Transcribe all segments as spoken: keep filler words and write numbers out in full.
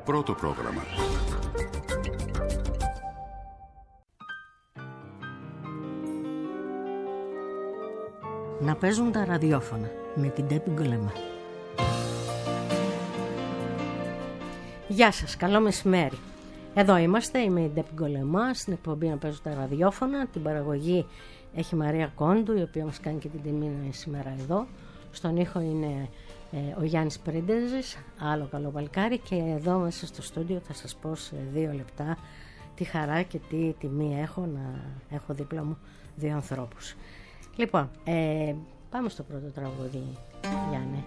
Πρώτο πρόγραμμα. Να παίζουν τα ραδιόφωνα με την Ντέπη Γκολεμά. Γεια σας, καλό μεσημέρι. Εδώ είμαστε, είμαι η Ντέπη Γκολεμά, στην εκπομπή Να παίζουν τα ραδιόφωνα. Την παραγωγή έχει η Μαρία Κόντου, η οποία μας κάνει και την τιμή να είναι σήμερα εδώ. Στον ήχο είναι ε, ο Γιάννης Πρίντεζης, άλλο καλό παλικάρι, και εδώ μέσα στο στούντιο θα σας πω σε δύο λεπτά τι χαρά και τι τιμή έχω να έχω δίπλα μου δύο ανθρώπους. Λοιπόν, ε, πάμε στο πρώτο τραγούδι, Γιάννη.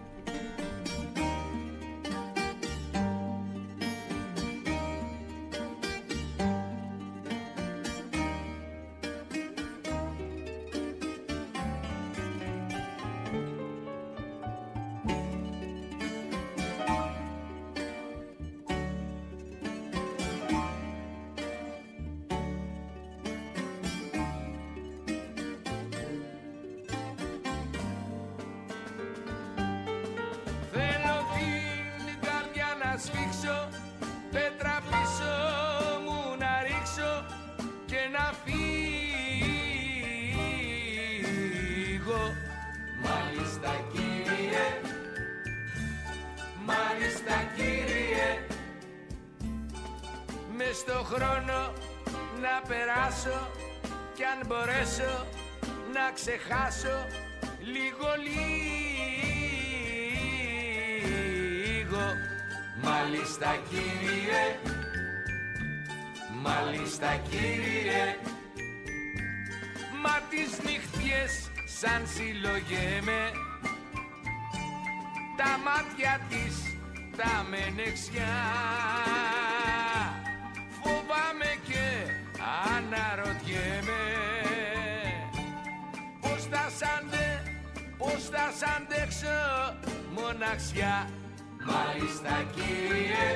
Στο χρόνο να περάσω κι αν μπορέσω να ξεχάσω λίγο λίγο. Μάλιστα κύριε, μάλιστα κύριε. Μα τις νυχτιές σαν συλλογέμαι, τα μάτια της τα μενεξιά. Φοβάμαι και αναρωτιέμαι πώς θα σ' αντε, πώς θα σ' αντέξω μοναξιά. Μάλιστα κύριε,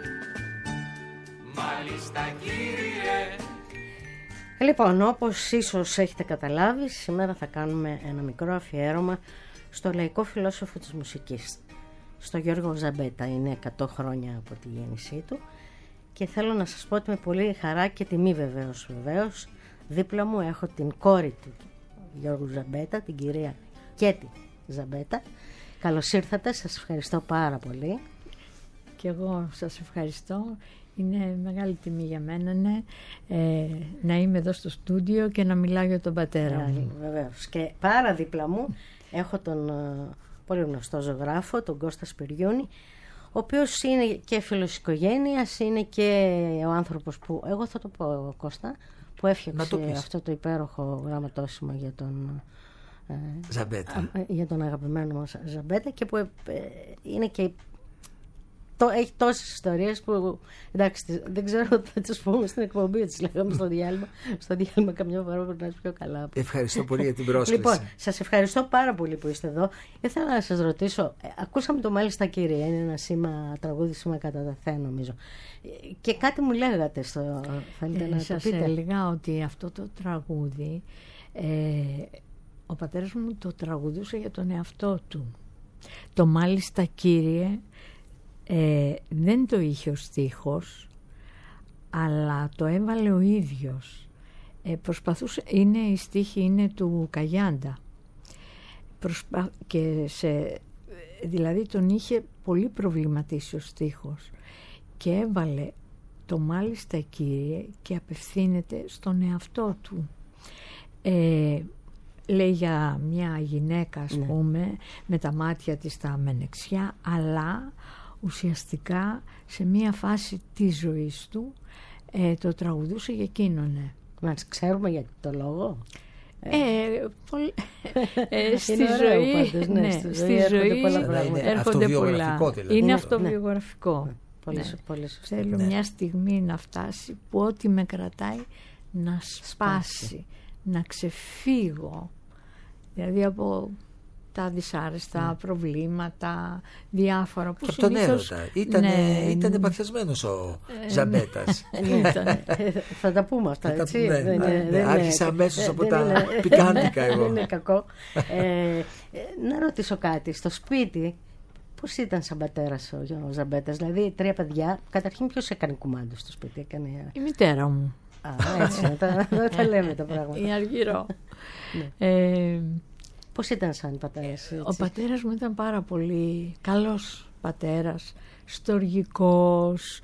μάλιστα κύριε. Λοιπόν, όπως ίσως έχετε καταλάβει, σήμερα θα κάνουμε ένα μικρό αφιέρωμα στο λαϊκό φιλόσοφο της μουσικής, στο Γιώργο Ζαμπέτα. Είναι εκατό χρόνια από τη γέννησή του. Και θέλω να σας πω ότι με πολύ χαρά και τιμή βεβαίως, βεβαίως, δίπλα μου έχω την κόρη του Γιώργου Ζαμπέτα, την κυρία Κέτη Ζαμπέτα. Καλώς ήρθατε, σας ευχαριστώ πάρα πολύ. Και εγώ σας ευχαριστώ. Είναι μεγάλη τιμή για μένα ναι, ε, να είμαι εδώ στο στούντιο και να μιλάω για τον πατέρα μου. Βεβαίως. Και πάρα δίπλα μου έχω τον uh, πολύ γνωστό ζωγράφο, τον Κώστα Σπυριούνη, ο οποίος είναι και φίλος οικογένειας, είναι και ο άνθρωπος που, εγώ θα το πω Κώστα, που έφτιαξε αυτό το υπέροχο γραμματόσημα για τον ε, Ζαμπέτα. Α, για τον αγαπημένο μας Ζαμπέτα, και που ε, είναι και το, έχει τόσες ιστορίες που εντάξει, δεν ξέρω, θα τις πούμε στην εκπομπή, τις λέγαμε στο διάλειμμα. Στο διάλειμμα καμιά φορά μπορεί να είσαι πιο καλά. Ευχαριστώ πολύ για την πρόσκληση. Λοιπόν, σας ευχαριστώ πάρα πολύ που είστε εδώ. Ήθελα να σας ρωτήσω, ακούσαμε το μάλιστα κύριε, είναι ένα σήμα, τραγούδι σήμα κατά τα θέα νομίζω. Και κάτι μου λέγατε στο, θέλετε ε, να σας το πείτε? έλεγα ότι αυτό το τραγούδι, ε, ο πατέρας μου το τραγουδούσε για τον εαυτό του. Το μάλιστα κύριε, Ε, δεν το είχε ο στίχος, αλλά το έβαλε ο ίδιος. Ε, προσπαθούσε, είναι, η στίχη είναι του Καγιάντα. Προσπα, και σε, δηλαδή τον είχε πολύ προβληματίσει ο στίχος και έβαλε το μάλιστα κύριε και απευθύνεται στον εαυτό του. Ε, λέει για μια γυναίκα, ας ναι. πούμε, με τα μάτια της τα μενεξιά, αλλά ουσιαστικά σε μία φάση της ζωής του ε, το τραγουδούσε για εκείνον. Μας ξέρουμε γιατί το λόγο. Ε, πολύ, ε, στη ζωή, πάντως, ναι, ναι, στη στη ζωή ζωή έρχονται, έρχονται πολλά. Δηλαδή. Είναι ναι, αυτοβιογραφικό. Ναι. Πολύ, ναι. πολύ σωστά. Θέλω ναι. μια στιγμή να φτάσει που ό,τι με κρατάει να σπάσει, σπάσει. Να ξεφύγω. Δηλαδή από τα δυσάρεστα mm. προβλήματα, διάφορα που και συνήθως... Από τον έρωτα. Ήτανε, ναι, ήτανε παθιασμένος ο ε, Ζαμπέτας. Θα τα πούμε αυτά, έτσι. Ναι, δεν, ναι, δεν άρχισα είναι, αμέσως από δεν τα είναι, πικάντικα εγώ. Δεν είναι κακό. ε, να ρωτήσω κάτι. Στο σπίτι Πώς ήταν σαν πατέρας ο, ο Ζαμπέτας, δηλαδή τρία παιδιά, καταρχήν ποιος έκανε κουμάντο στο σπίτι? Έκανε... Η μητέρα μου. Α, έτσι, δεν τα, τα λέμε τα πράγματα. Η Αργυρό. Ναι. ε, Πώς ήταν σαν πατέρας? Ο πατέρας μου ήταν πάρα πολύ καλός πατέρας, στοργικός,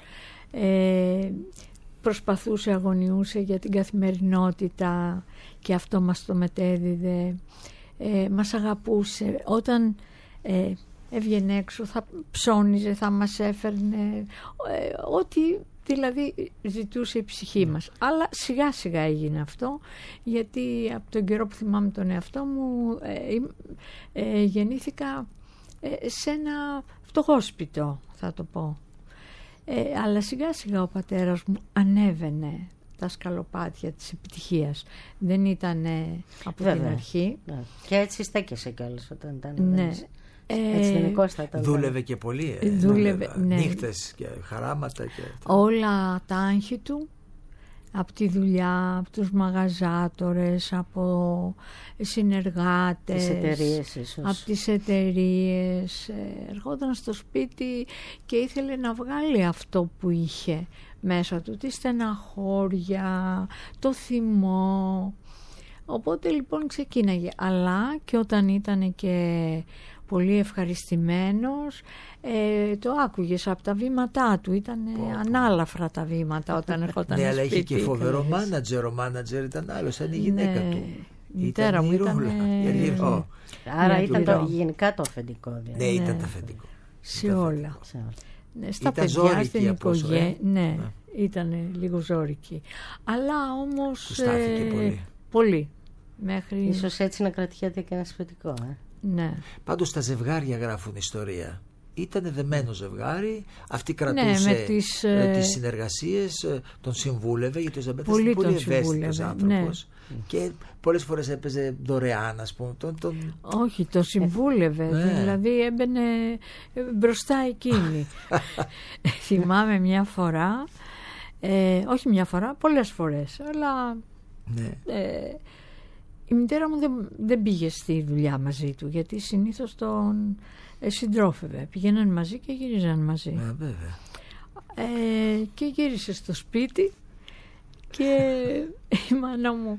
ε, προσπαθούσε, αγωνιούσε για την καθημερινότητα και αυτό μας το μετέδιδε. Ε, μας αγαπούσε. Όταν ε, έβγαινε έξω θα ψώνιζε, θα μας έφερνε ε, ό,τι δηλαδή ζητούσε η ψυχή μας. Αλλά σιγά σιγά έγινε αυτό, γιατί από τον καιρό που θυμάμαι τον εαυτό μου ε, ε, γεννήθηκα ε, σε ένα φτωχόσπιτο, θα το πω. Ε, αλλά σιγά σιγά ο πατέρας μου ανέβαινε τα σκαλοπάτια της επιτυχίας. Δεν ήταν από Βέβαια. την αρχή. Ναι. Και έτσι στέκεσαι κιόλας όταν ήταν. Ναι. Έτσι γενικώς θα ήταν. Δούλευε και πολύ. Ε, δούλευε, ναι. Νύχτες και χαράματα. Και... όλα τα άγχη του, από τη δουλειά, από τους μαγαζάτορες, από συνεργάτες, τις εταιρείες ίσως. από τις εταιρείες. Ερχόταν στο σπίτι και ήθελε να βγάλει αυτό που είχε μέσα του, τη στεναχώρια, το θυμό. Οπότε λοιπόν ξεκίναγε. Αλλά και όταν ήταν και πολύ ευχαριστημένος, ε, το άκουγες από τα βήματά του. Ήταν ανάλαφρα τα βήματα όταν ερχόταν ναι, σπίτι. αλλά είχε και φοβερό μάνατζερ. Ο μάνατζερ ήταν άλλος, ήταν η γυναίκα ναι. του. Η μητέρα μου ήταν... Ήταν... Άρα ήταν το, γενικά το αφεντικό. Δηλαδή. Ναι, ήταν το αφεντικό. Σε όλα. Σε όλα. Ναι, στα ήταν παιδιά, στην οικογένεια. Ε? Ναι, ναι, ήταν λίγο ζώρικη. Αλλά όμως... Κουστάθηκε ε, πολύ. Πολύ. Μέχρι... Ίσως έτσι να κρατιέται και ένα σπιτικό. Ε. Ναι. Πάντως τα ζευγάρια γράφουν ιστορία. Ήτανε δεμένο ζευγάρι, αυτή κρατούσε ναι, με τις, ε, τις συνεργασίες, τον συμβούλευε, γιατί ο Ζαμπέτας ήταν πολύ ευαίσθητος άνθρωπος. Ναι. Και πολλές φορές έπαιζε δωρεάν, ας πούμε. Τον, τον... Όχι, το συμβούλευε, ναι. δηλαδή έμπαινε μπροστά εκείνη. Θυμάμαι μια φορά, ε, όχι μια φορά, πολλές φορές, αλλά... Ναι. Ε, η μητέρα μου δεν, δεν πήγε στη δουλειά μαζί του, γιατί συνήθως τον ε, συντρόφευε. Πηγαίναν μαζί και γύριζαν μαζί. Ναι, βέβαια. Ε, και γύρισε στο σπίτι και η μάνα μου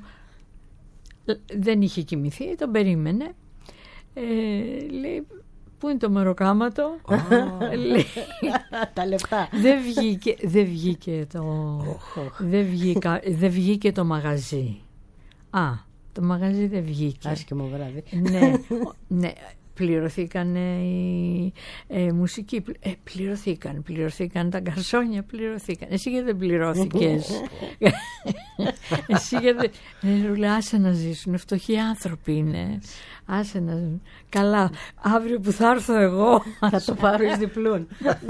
δεν είχε κοιμηθεί, τον περίμενε. Ε, λέει, πού είναι το μεροκάματο? Oh. Λέει, τα λεπτά. Δεν βγήκε, δεν βγήκε το, oh, oh. Δεν, βγήκα, δεν βγήκε το μαγαζί. Α, το μαγαζί δεν βγήκε. Άσχημο βράδυ. Ναι, ναι. Πληρωθήκαν οι ε, μουσικοί, ε, πληρωθήκαν, πληρωθήκαν τα γκαρσόνια, πληρωθήκαν. Εσύ γιατί δεν πληρώθηκες? Εσύ γιατί δεν... Ε, άσε να ζήσουν, φτωχοί άνθρωποι είναι. Άσε να ζήσουν. Καλά, αύριο που θα έρθω εγώ θα το πάρω εις διπλούν.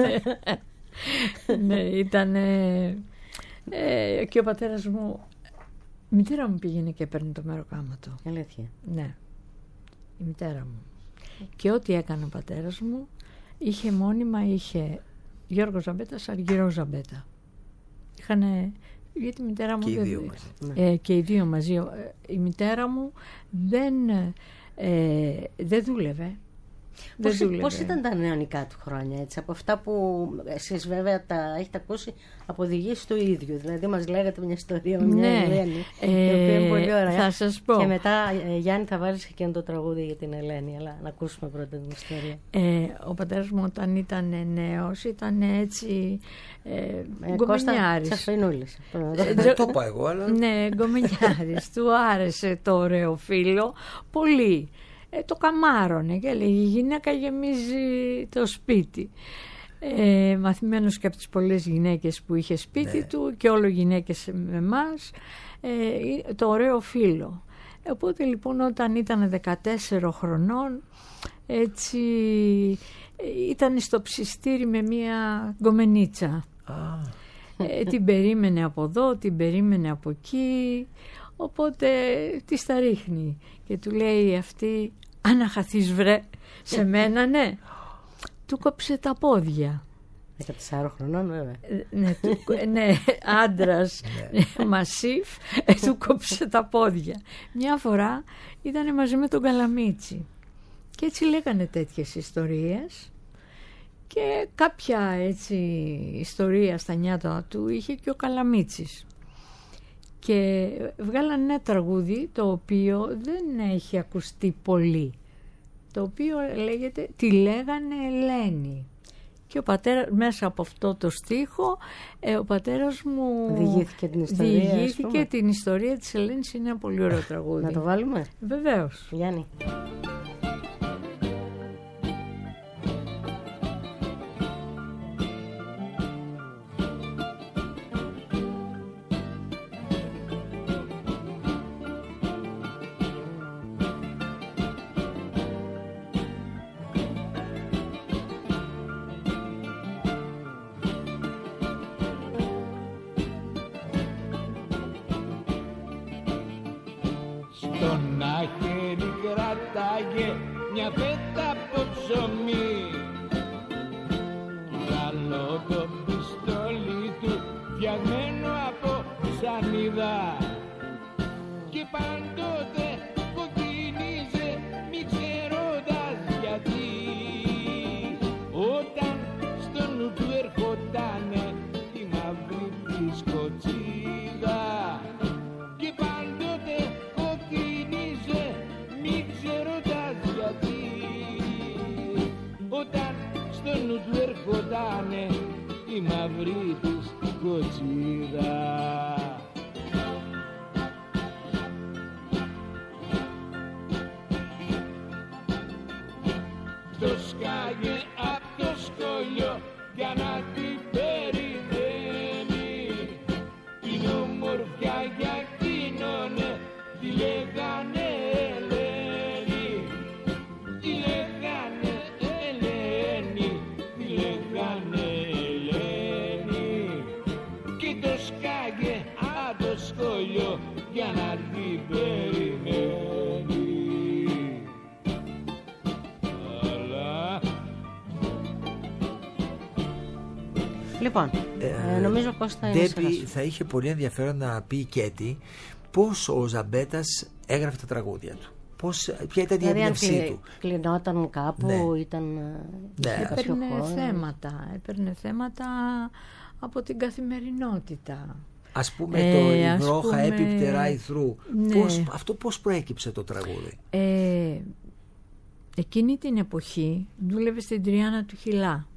Ναι, ήταν ε, ε, και ο πατέρας μου, η μητέρα μου πήγαινε και έπαιρνε το μεροκάματο. Αλήθεια? Ναι, η μητέρα μου. Και ό,τι έκανε ο πατέρας μου είχε μόνιμα, είχε Γιώργο Ζαμπέτα, Αργυρό Ζαμπέτα. Είχανε, γιατί η μητέρα μου και, δεν, οι δύο μαζί. Ε, και οι δύο μαζί. Ε, η μητέρα μου δεν, ε, δεν δούλευε. Πώς, πώς ήταν τα νεανικά του χρόνια, έτσι, από αυτά που εσείς βέβαια τα έχετε ακούσει από οδηγήσεις του ίδιου? Δηλαδή μας λέγατε μια ιστορία με μια ναι, Ελένη, ε, η οποία είναι πολύ ωραία. Θα σας πω. Και μετά, ε, Γιάννη, θα βάλεις και ένα το τραγούδι για την Ελένη, αλλά να ακούσουμε πρώτα την ιστορία. Ε, ο πατέρας μου όταν ήταν νέος ήταν έτσι ε, γκομενιάρης. Τσαφρινούλης. Δεν το είπα εγώ, αλλά... Ναι, γκομενιάρης. Του άρεσε το ωραίο φίλο πολύ. Ε, το καμάρωνε και λέει, η γυναίκα γεμίζει το σπίτι. Ε, μαθημένος και από τις πολλές γυναίκες που είχε σπίτι ναι. του και όλο γυναίκες με εμάς, ε, το ωραίο φίλο. Οπότε λοιπόν όταν ήταν δεκατέσσερα χρονών, έτσι ήταν στο ψιστήρι με μια γκομενίτσα. Ah. Ε, την περίμενε από εδώ, την περίμενε από εκεί, οπότε της τα ρίχνει και του λέει αυτή, αν αχαθείς βρε σε μένα, ναι. Του κόψε τα πόδια. δεκατέσσερα χρονών βέβαια. Ναι, του, ναι, άντρας μασίφ, του κόψε τα πόδια. Μια φορά ήταν μαζί με τον Καλαμίτσι και έτσι λέγανε τέτοιες ιστορίες Και κάποια έτσι ιστορία στα νιάτα του είχε και ο Καλαμίτσης. Και βγάλαν ένα τραγούδι το οποίο δεν έχει ακουστεί πολύ. Το οποίο λέγεται «Τη λέγανε Ελένη». Και ο πατέρας, μέσα από αυτό το στίχο, ε, ο πατέρας μου διηγήθηκε την ιστορία, διηγήθηκε την ιστορία της Ελένης. Είναι ένα πολύ ωραίο τραγούδι. Να το βάλουμε? Βεβαίως. Γιάννη. Στον άχερι κρατάγε μια φέτα από ψωμί. Καλό το πιστόλι του φτιαγμένο από σανίδα. Και πάντοτε κοκκίνιζε μη ξέροντας γιατί. Όταν στο νου του ερχότανε η μαύρη της κοτσίδα. Και πάντοτε κοκκίνιζε μη ξέροντας γιατί. Όταν στο νου του ερχότανε η μαύρη της κοτσίδα. Το σκάγε απ' το σχολείο για να την περιμένει. Την ομορφιά για εκείνον τη λέγανε Ελένη. Τη λέγανε Ελένη. Τη λέγανε Ελένη. Και το σκάγε απ' το σχολείο για να την περιμένει. Λοιπόν, ε, νομίζω Κώστα είναι Ντέπη, θα είχε πολύ ενδιαφέρον να πει η Κέτη πώς ο Ζαμπέτας έγραφε τα τραγούδια του. Πώς, ποια ήταν η έμπνευσή δηλαδή, του. Κλεινόταν κάπου, ναι. ήταν... Ναι. Έπαιρνε θέματα, έπαιρνε θέματα από την καθημερινότητα. Ας πούμε ε, το «Η βρόχα πούμε... έπιπτε right through». Ναι. Πώς, αυτό πώς προέκυψε το τραγούδι? Ε, εκείνη την εποχή δούλευε στην Τριάννα του Χιλά.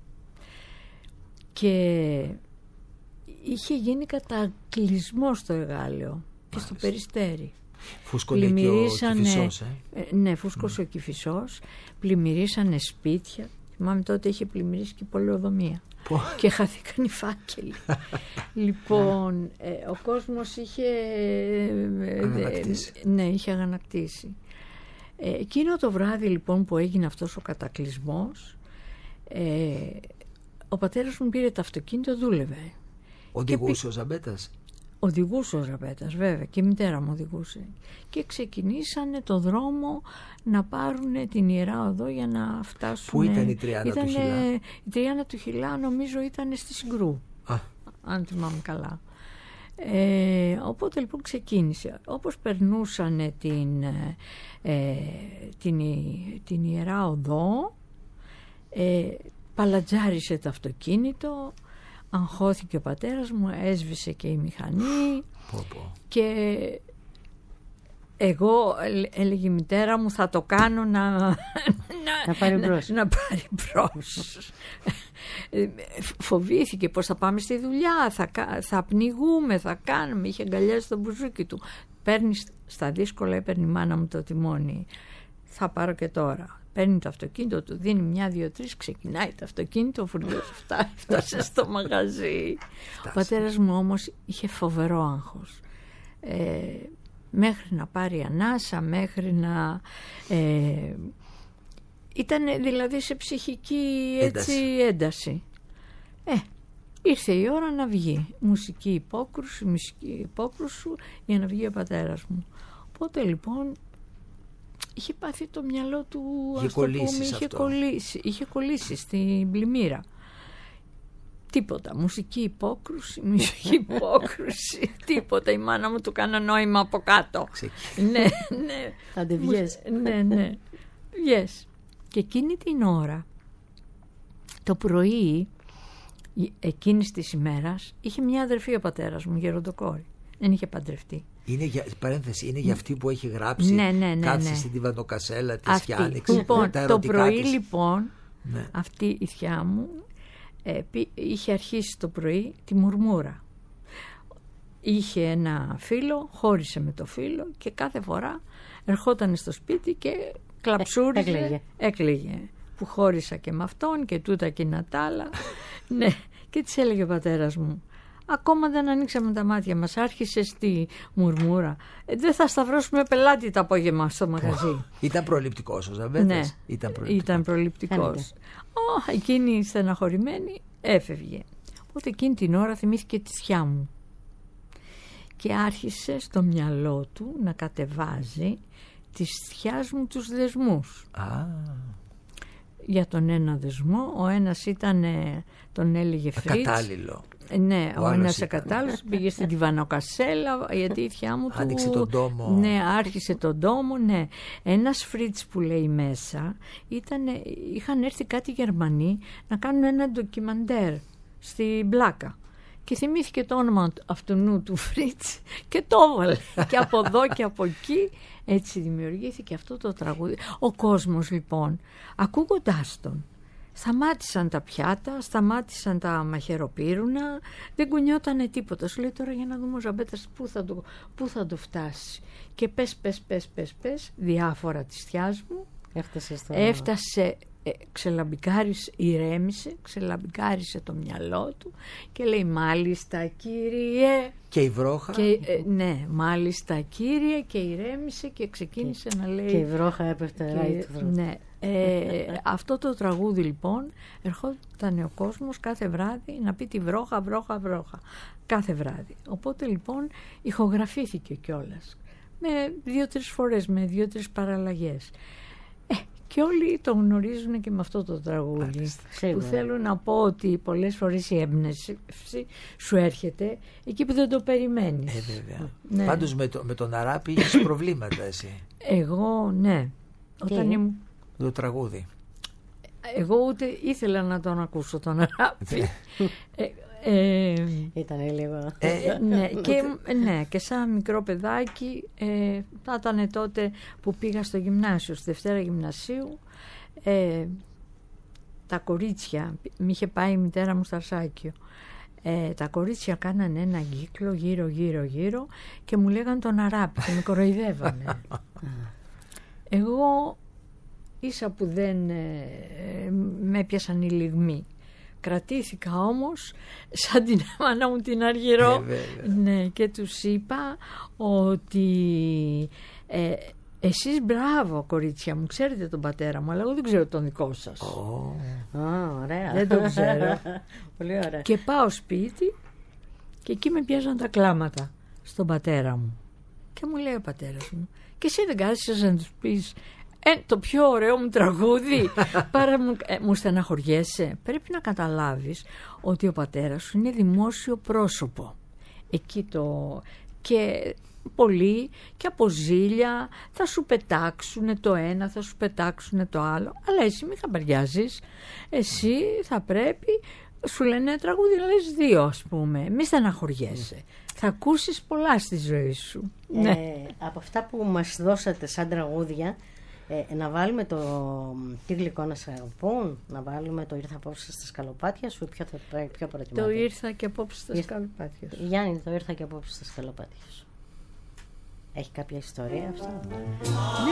Και είχε γίνει κατακλυσμό στο Εγάλεο και στο Περιστέρι. Φούσκωνε και ο Κηφισός, ε? ε? Ναι, φούσκωσε mm. ο Κηφισός. Πλημμυρίσανε σπίτια. Θυμάμαι τότε είχε πλημμυρίσει και η πολεοδομία. Και χάθηκαν οι φάκελοι. Λοιπόν, ε, ο κόσμος είχε αγανακτήσει. Ε, ναι, είχε αγανακτήσει. Ε, εκείνο το βράδυ λοιπόν που έγινε αυτός ο κατακλυσμός, ε, ο πατέρας μου πήρε το αυτοκίνητο, δούλευε. Οδηγούσε ο Ζαμπέτας? Οδηγούσε ο Ζαμπέτας, βέβαια, και η μητέρα μου οδηγούσε. Και ξεκινήσανε το δρόμο να πάρουν την Ιερά Οδό για να φτάσουν. Πού ήταν η Τριάννα ήτανε, του Χιλά? Η Τριάννα του Χιλά νομίζω ήταν στη Συγκρού. Α. Αν θυμάμαι καλά. Ε, οπότε λοιπόν ξεκίνησε. Όπως περνούσαν την, ε, την, την Ιερά Οδό, ε, παλατζάρισε το αυτοκίνητο, αγχώθηκε ο πατέρας μου, έσβησε και η μηχανή. Πω, πω. Και εγώ, έλεγε η μητέρα μου, θα το κάνω να, να, να πάρει μπρος. Να, να πάρει μπρος. Φοβήθηκε πως θα πάμε στη δουλειά, θα, θα πνιγούμε, θα κάνουμε. Είχε αγκαλιάσει το μπουζούκι του. Παίρνει στα δύσκολα, έπαιρνε η μάνα μου το τιμόνι. Θα πάρω και τώρα. Παίρνει το αυτοκίνητο του, δίνει μια, δύο, τρεις, ξεκινάει το αυτοκίνητο, ο φουρνιός φτάσει στο μαγαζί. Ο πατέρας μου όμως είχε φοβερό άγχος. Ε, μέχρι να πάρει ανάσα, μέχρι να... Ε, ήταν δηλαδή σε ψυχική έτσι, ένταση. ένταση. Ε, ήρθε η ώρα να βγει. Μουσική υπόκρουση, μουσική υπόκρουση για να βγει ο πατέρας μου. Οπότε λοιπόν... είχε πάθει το μυαλό του, είχε ας το πούμε, είχε κολλήσει, είχε κολλήσει στην πλημμύρα. Τίποτα, μουσική υπόκρουση, μουσική υπόκρουση, τίποτα. Η μάνα μου του κάνα νόημα από κάτω. Ναι, ναι. Άντε βγες. Ναι, ναι, βγες. Και εκείνη την ώρα Το πρωί εκείνης της ημέρας είχε μια αδερφή ο πατέρας μου, γεροντοκόρη. Δεν είχε παντρευτεί. Είναι για, παρένθεση, είναι για αυτή που έχει γράψει ναι, ναι, ναι, κάτσε ναι. στην Τιβανοκασέλα της Γιάννηξ. Λοιπόν, τα το πρωί της. λοιπόν ναι. αυτή η θιά μου ε, είχε αρχίσει το πρωί τη μουρμούρα. Είχε ένα φίλο, χώρισε με το φίλο και κάθε φορά ερχόταν στο σπίτι και κλαψούριζε, έκλαιγε. έκλαιγε. Που χώρισα και με αυτόν και τούτα και να τ' άλλα. Ναι, και της έλεγε ο πατέρας μου, ακόμα δεν ανοίξαμε τα μάτια μας, άρχισε στη μουρμούρα. Ε, δεν θα σταυρώσουμε πελάτη το απόγευμα στο μαγαζί. Ήταν προληπτικός ο Ζαμπέτας. Ναι, ήταν προληπτικός. Ήταν προληπτικός. Oh, εκείνη στεναχωρημένη έφευγε. Οπότε εκείνη την ώρα θυμήθηκε τη θιά μου. Και άρχισε στο μυαλό του να κατεβάζει της θιάς μου τους δεσμούς. Α. Για τον ένα δεσμό, ο ένας ήταν, τον έλεγε Φρίτς. Ακατάλληλο. Ναι, ο, ο ένας ήταν... ακατάλληλος πήγε στην Τιβανοκασέλα, γιατί η θιά μου του... Άνοιξε τον τόμο. Ναι, άρχισε τον τόμο, ναι. Ένας Φρίτς που λέει μέσα, ήταν, είχαν έρθει κάτι Γερμανοί να κάνουν ένα ντοκιμαντέρ στην Μπλάκα. Και θυμήθηκε το όνομα αυτού του Φρίτς και το έβαλε. Και από εδώ και από εκεί έτσι δημιουργήθηκε αυτό το τραγούδι. Ο κόσμος λοιπόν, ακούγοντάς τον, σταμάτησαν τα πιάτα, σταμάτησαν τα μαχαιροπύρουνα, δεν κουνιότανε τίποτα. Σου λέει τώρα για να δούμε ο Ζαμπέτας πού θα το, πού θα το φτάσει. Και πες, πες, πες, πες, πες, διάφορα της θιάς μου. Έφτασε στο... Έφτασε... Ε, ξελαμπικάρισε, ηρέμησε, ξελαμπικάρισε το μυαλό του και λέει μάλιστα κύριε. Και η βρόχα. Και, ε, ναι, μάλιστα κύριε, και ηρέμησε και ξεκίνησε και, να λέει. Και η βρόχα έπεφτε ράι του δρόμου. Ναι, ε, αυτό το τραγούδι λοιπόν ερχόταν ο κόσμος κάθε βράδυ να πει τη βρόχα, βρόχα, βρόχα. Κάθε βράδυ. Οπότε λοιπόν ηχογραφήθηκε κιόλας. Με δύο-τρεις φορές, με δύο-τρεις παραλλαγές. Και όλοι το γνωρίζουν και με αυτό το τραγούδι. Που θέλω να πω ότι πολλές φορές η έμπνευση σου έρχεται εκεί που δεν το περιμένεις. Ε, βέβαια. Ναι. Πάντως με, το, με τον Αράπη είχες προβλήματα εσύ. Εγώ, ναι. Όταν ήμουν... Το τραγούδι. Εγώ ούτε ήθελα να τον ακούσω τον Αράπη. ε, ε, Ήταν λίγο... Ε, ναι, και, ναι, και σαν μικρό παιδάκι ε, θα ήταν τότε που πήγα στο γυμνάσιο, στη Δευτέρα Γυμνασίου, ε, τα κορίτσια, μ' είχε πάει η μητέρα μου στο Αρσάκιο, ε, τα κορίτσια κάνανε ένα κύκλο γύρω γύρω γύρω και μου λέγαν τον Αράπη και με κοροϊδεύανε. Εγώ ίσα που δεν ε, με έπιασαν οι λιγμοί. Κρατήθηκα όμως σαν την μάνα μου την Αργυρό, ε, ναι, και τους είπα ότι ε, εσείς μπράβο κορίτσια μου, ξέρετε τον πατέρα μου, αλλά εγώ δεν ξέρω τον δικό σας. Oh. Oh, ωραία. Δεν τον ξέρω. Πολύ ωραία. Και πάω σπίτι και εκεί με πιάζαν τα κλάματα στον πατέρα μου και μου λέει ο πατέρας μου, και εσύ δεν κάθεσες να τους πεις Ε, το πιο ωραίο μου τραγούδι παρά μου, ε, μου στεναχωριέσαι. Πρέπει να καταλάβεις ότι ο πατέρας σου είναι δημόσιο πρόσωπο. Εκεί το... και πολλοί και από ζήλια θα σου πετάξουν το ένα, θα σου πετάξουν το άλλο, αλλά εσύ μην χαμπαριάζεις. Εσύ θα πρέπει, σου λένε τραγούδι, λες δύο ας πούμε, μη στεναχωριέσαι. Θα ακούσεις πολλά στη ζωή σου. ε, Ναι. Από αυτά που μας δώσατε σαν τραγούδια, Ε, να βάλουμε το τι γλυκό να σε αγαπούν, να βάλουμε το ήρθα απόψε στα σκαλοπάτια σου, ποιο θα πρέπει πιο προτιμάτε? Το ήρθα και απόψε στα σκαλοπάτια σου. Γιάννη, το ήρθα και απόψε στα σκαλοπάτια σου. Έχει κάποια ιστορία αυτό? Ναι.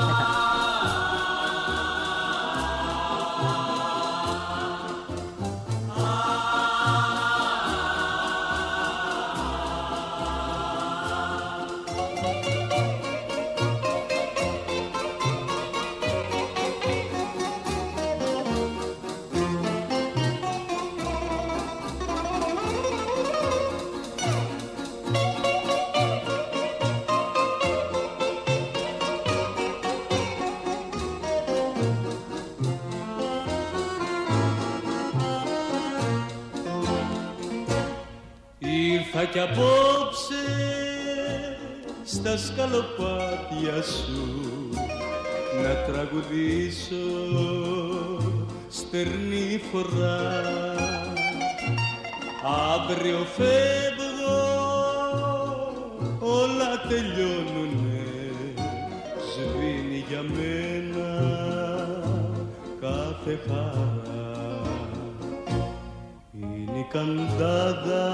Ήρθα κι απόψε στα σκαλοπάτια σου να τραγουδήσω στερνή φορά. Αύριο φεύγω, όλα τελειώνουνε, σβήνει για μένα κάθε χαρά. Είναι η καντάδα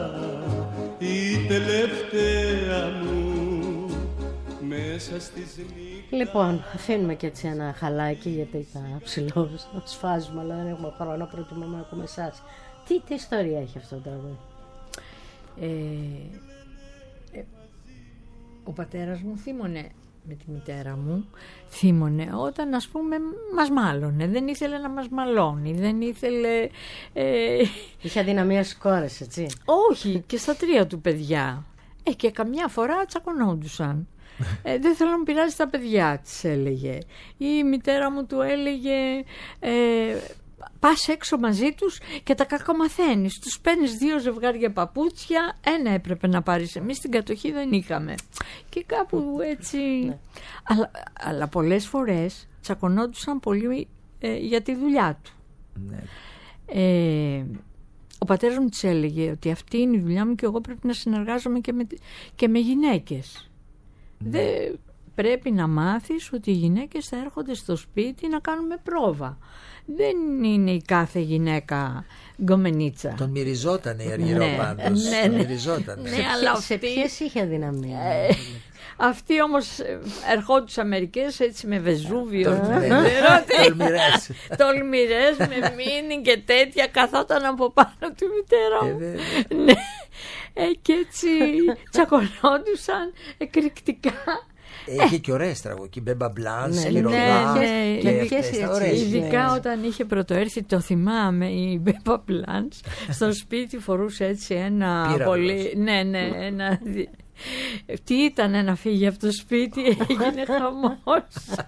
η τελευταία μου μέσα στις νύχτες. Λοιπόν, αφήνουμε και έτσι ένα χαλάκι γιατί θα ψηλό σφάζουμε, αλλά δεν έχουμε χρόνο, προτιμούμε να ακούμε εσάς. Τι, τι ιστορία έχει αυτό το τραγούδι? Ε, ε, ο πατέρας μου θύμωνε με τη μητέρα μου, θύμωνε όταν, ας πούμε, μας μάλωνε, δεν ήθελε να μας μαλώνει, δεν ήθελε... Ε... Είχε αδυναμία στις κόρες, έτσι? Όχι, και στα τρία του παιδιά. Ε, και καμιά φορά τσακωνόντουσαν. Ε, δεν θέλω να μου πειράζει τα παιδιά, της έλεγε. Η μητέρα μου του έλεγε... Ε, πας έξω μαζί τους και τα κακομαθαίνεις. Τους παίρνεις δύο ζευγάρια παπούτσια, ένα έπρεπε να πάρεις. Εμείς στην κατοχή δεν είχαμε. Και κάπου έτσι... Ναι. Αλλά, αλλά πολλές φορές τσακωνόντουσαν πολύ ε, για τη δουλειά του. Ναι. Ε, ο πατέρας μου της έλεγε ότι αυτή είναι η δουλειά μου και εγώ πρέπει να συνεργάζομαι και με, και με γυναίκες. Ναι. Δεν πρέπει να μάθεις ότι οι γυναίκες θα έρχονται στο σπίτι να κάνουμε πρόβα. Δεν είναι η κάθε γυναίκα γκομενίτσα. Τον μυριζότανε η Αργυροπάντος. Ναι, ναι, μυριζότανε. Ναι, αλλά σε ποιες είχε αδυναμία? Ε, αυτοί όμως ερχόντουσαν μερικές έτσι με Βεζούβιο. Τολμηρές. Τολμηρές με μίνι και τέτοια, καθόταν από πάνω τη μητέρα μου. Ναι. Και έτσι τσακωνόντουσαν εκρηκτικά. Είχε και ωραίες τραγούδια, Μπέμπα Μπλάνς, ναι, Ροδά, ναι, ναι, ναι, ειδικά ναι. Όταν είχε πρωτοέρθει, το θυμάμαι, η Μπέμπα Μπλάνς στο σπίτι φορούσε έτσι ένα Πύραυλος. Πολύ, ναι, ναι, ένα, τι ήταν να φύγει από το σπίτι, έγινε χαμός.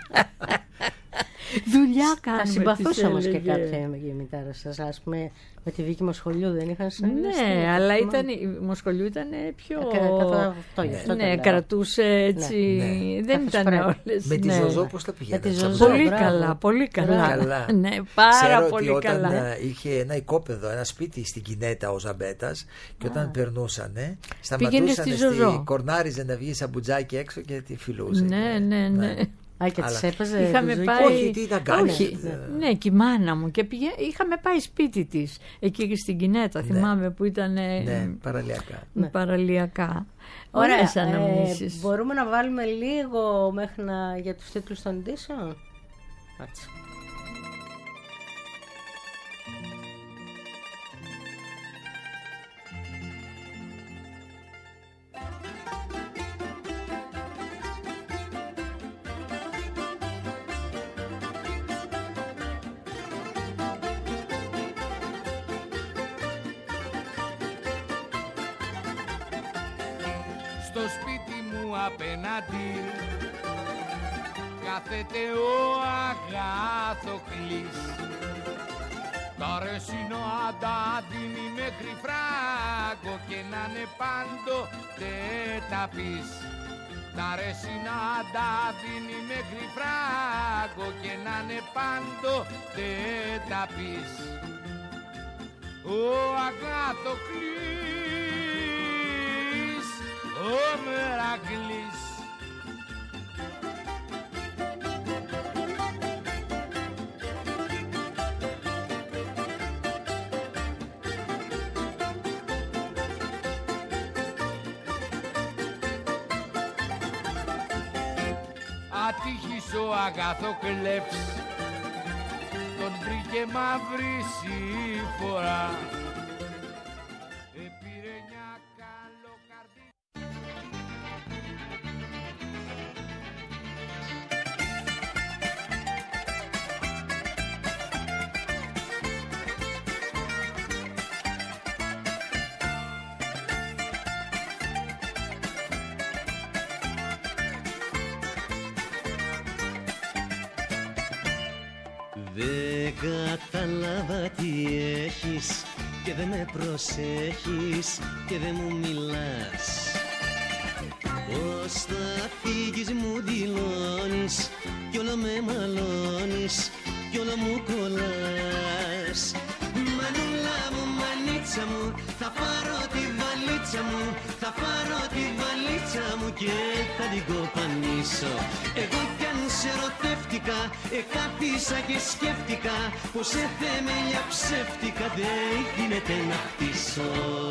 Δουλειά κάνουμε. Θα συμπαθούσα όμως και κάποια με η μητέρα σας, ας πούμε, με τη Βίκη Μοσχολιού δεν είχαν συνεργαστεί? Ναι, αλλά ήταν, η Μοσχολιού ήταν πιο... Ναι, κρατούσε έτσι, δεν ήταν όλες. Με τη Ζωζό πώς τα πήγαινε? Πολύ καλά, πολύ καλά. Ναι, πάρα πολύ καλά. Ξέρω ότι όταν είχε ένα οικόπεδο, ένα σπίτι στην Κινέτα ο Ζαμπέτας και όταν περνούσανε, σταματούσαν, κορνάριζε να βγει σαν μπουτζάκι έξω και τη φιλούσε. Ναι, ναι, ναι. Α, και τις έπαιζε. Είχαμε πάει... Όχι, τι ήταν κάνει. Όχι, ναι, και η μάνα μου. Και πήγε... είχαμε πάει σπίτι της, εκεί στην Κινέτα, ναι. Θυμάμαι που ήταν. Ναι, παραλιακά. Ναι. Παραλιακά. Ωραία, ε, μπορούμε να βάλουμε λίγο μέχρι να... για τους τίτλους των ειδήσεων. Έτσι. Στο σπίτι μου απέναντι κάθεται ο Αγάθοκλής. Τα ρεσίνο αντάδυνει μέχρι φράγκο και να είναι πάντοτε τα πεις. Τα ρεσίνα αντάδυνει μέχρι φράγκο και να είναι πάντοτε τα πεις. Ο Αγάθοκλής, ο Μερακλής. Ατύχης ο Αγαθοκλέφς, τον βρήκε μαύρη σύμφορα. Επήρε μια καλοκαρδί. Δεν κατάλαβα τι έχεις και δεν με προσέχεις και δεν μου μιλάς. Πώς θα φύγεις μου δηλώνεις κι όλα με μαλώνεις κι όλο μου κολλάς. Μανούλα μου, μανίτσα μου, θα πάρω τη βαλίτσα μου, θα πάρω τη βαλίτσα μου και θα την κοπανίσω. Εγώ κι αν σε ερωτεύτηκα, εκάθισα και σκέφτηκα πως σε θεμέλια ψεύτικα δεν γίνεται να χτίσω.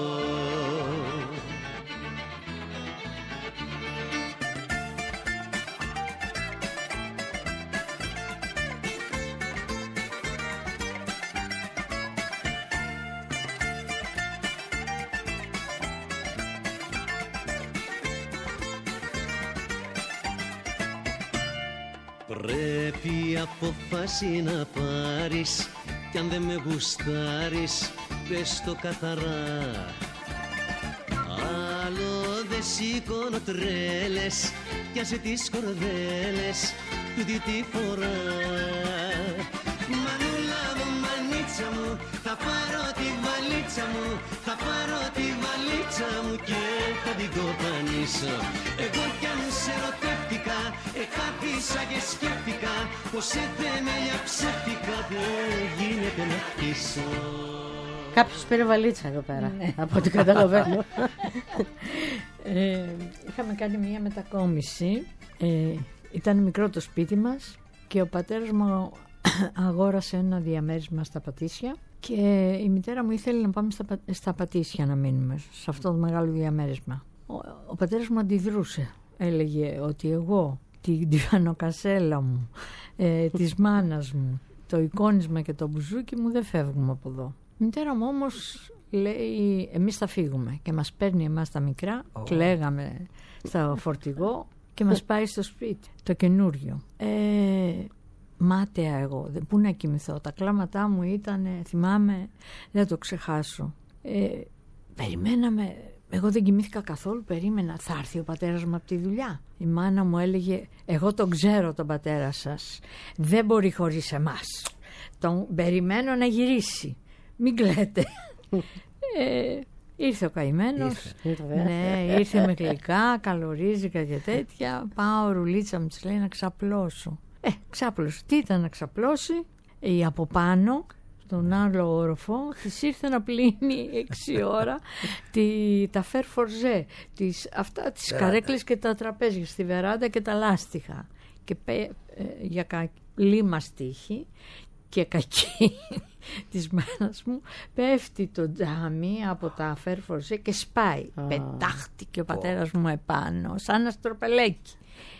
Πρέπει απόφαση να πάρεις κι αν δεν με γουστάρεις πες το καθαρά. Άλλο δεν σηκώνω τρέλες κι άσε τις κορδέλες τούτη τη φορά. Μανούλα μου, μανίτσα μου, θα πάρω τη βαλίτσα μου, θα πάρω τη βαλίτσα μου και θα την κοπανίσω. Εγώ κι αν σε ερωτεύτηκα, εκάθισα και σκέφτηκα πως σε θεμέλια ψεύτικα δεν γίνεται να χτίσω. Κάποιος πήρε βαλίτσα εδώ πέρα, ναι, από ό,τι καταλαβαίνω. ε, είχαμε κάνει μια μετακόμιση, ε, ήταν μικρό το σπίτι μας και ο πατέρας μου αγόρασε ένα διαμέρισμα στα Πατήσια και η μητέρα μου ήθελε να πάμε στα, στα Πατήσια να μείνουμε, σε αυτό το μεγάλο διαμέρισμα. Ο, ο πατέρας μου αντιδρούσε, έλεγε ότι εγώ την τυφανοκασέλα μου, ε, της μάνας μου, το εικόνισμα και το μπουζούκι μου δεν φεύγουμε από εδώ. Η μητέρα μου όμως λέει εμείς θα φύγουμε και μας παίρνει εμάς τα μικρά, oh. κλαίγαμε στο φορτηγό και μας πάει στο σπίτι, το καινούριο. Ε, μάταια εγώ, πού να κοιμηθώ, τα κλάματά μου ήταν, θυμάμαι, δεν το ξεχάσω. Ε, περιμέναμε, εγώ δεν κοιμήθηκα καθόλου, περίμενα, θα έρθει ο πατέρας μου από τη δουλειά. Η μάνα μου έλεγε, εγώ τον ξέρω τον πατέρα σας, δεν μπορεί χωρίς εμάς, τον περιμένω να γυρίσει, μην κλαίτε. ε, ήρθε ο καημένος, ήρθε. Ναι, ήρθε με γλυκά, καλορίζικα και τέτοια, πάω ρουλίτσα μου, της λέει να ξαπλώσω. Ε, ξάπλωσε. Τι ήταν να ξαπλώσει? Η από πάνω, στον άλλο όροφο, της ήρθε να πλύνει έξι ώρα τη, τα φέρ φορζέ, τις, αυτά τις καρέκλες και τα τραπέζια στη βεράντα και τα λάστιχα. Και πέ, ε, για κα, λίμα στίχη και κακή της μάνας μου πέφτει το τζάμι από τα φέρ φορζέ και σπάει. Oh. Πετάχτηκε ο πατέρας oh. μου επάνω, σαν αστροπελέκι.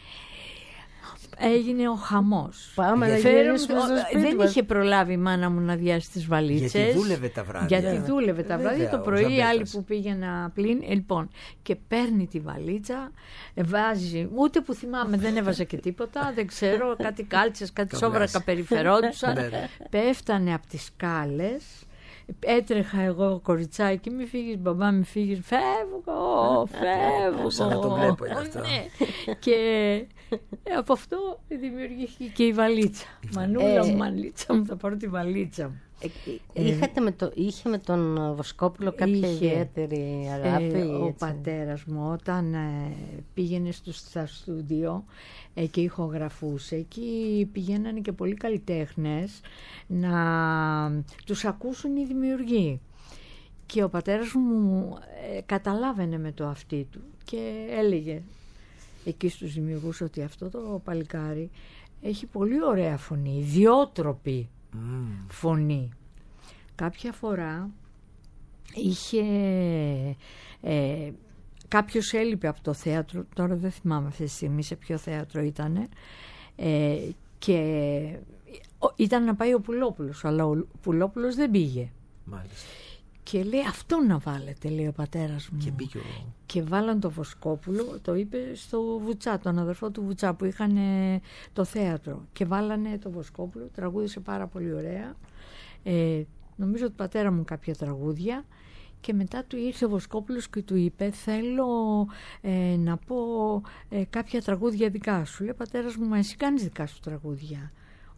Έγινε ο χαμός. Πάμε να γυρίσουμε στο σπίτι Δεν μας. είχε προλάβει η μάνα μου να διάσει τις βαλίτσες. Γιατί δούλευε τα βράδια. Γιατί δούλευε τα βράδια. Το πρωί άλλοι που πήγε να πλύνει. Ε, λοιπόν, και παίρνει τη βαλίτσα, βάζει, ούτε που θυμάμαι δεν έβαζε και τίποτα, δεν ξέρω, κάτι κάλτσες, κάτι σόβρακα περιφερόντουσαν. Πέφτανε από τις σκάλες. Έτρεχα εγώ κοριτσάκι, μη φύγεις μπαμπά, μη φύγεις, φεύγω, φεύγω. Σαν να το βλέπω είναι αυτό. Και από αυτό δημιουργήθηκε και η βαλίτσα. Μανούλα μου, μανίτσα μου, θα πάρω τη βαλίτσα μου. Είχατε με το, είχε με τον Βοσκόπουλο κάποια είχε, ιδιαίτερη αγάπη? Ε, ο πατέρας μου όταν ε, πήγαινε στο, στα στούντιο ε, και ηχογραφούσε, εκεί πηγαίνανε και πολλοί καλλιτέχνες να τους ακούσουν οι δημιουργοί. Και ο πατέρας μου ε, καταλάβαινε με το αυτί του και έλεγε εκεί στους δημιουργούς ότι αυτό το παλικάρι έχει πολύ ωραία φωνή, ιδιότροπη mm. φωνή. Κάποια φορά είχε ε, κάποιος έλειπε από το θέατρο, τώρα δεν θυμάμαι αυτή τη στιγμή σε ποιο θέατρο ήταν, ε, και ήταν να πάει ο Πουλόπουλος, αλλά ο Πουλόπουλος δεν πήγε. Μάλιστα. Και λέει αυτό να βάλετε, λέει ο πατέρας μου. Και μπήκε ο... Και βάλαν το Βοσκόπουλο, το είπε στο Βουτσά, τον αδερφό του Βουτσά που είχαν το θέατρο. Και βάλανε το Βοσκόπουλο, τραγούδισε πάρα πολύ ωραία. Ε, νομίζω ότι πατέρα μου κάποια τραγούδια. Και μετά του ήρθε ο Βοσκόπουλος και του είπε θέλω ε, να πω ε, κάποια τραγούδια δικά σου. Λέει πατέρας μου, μα εσύ κάνεις δικά σου τραγούδια.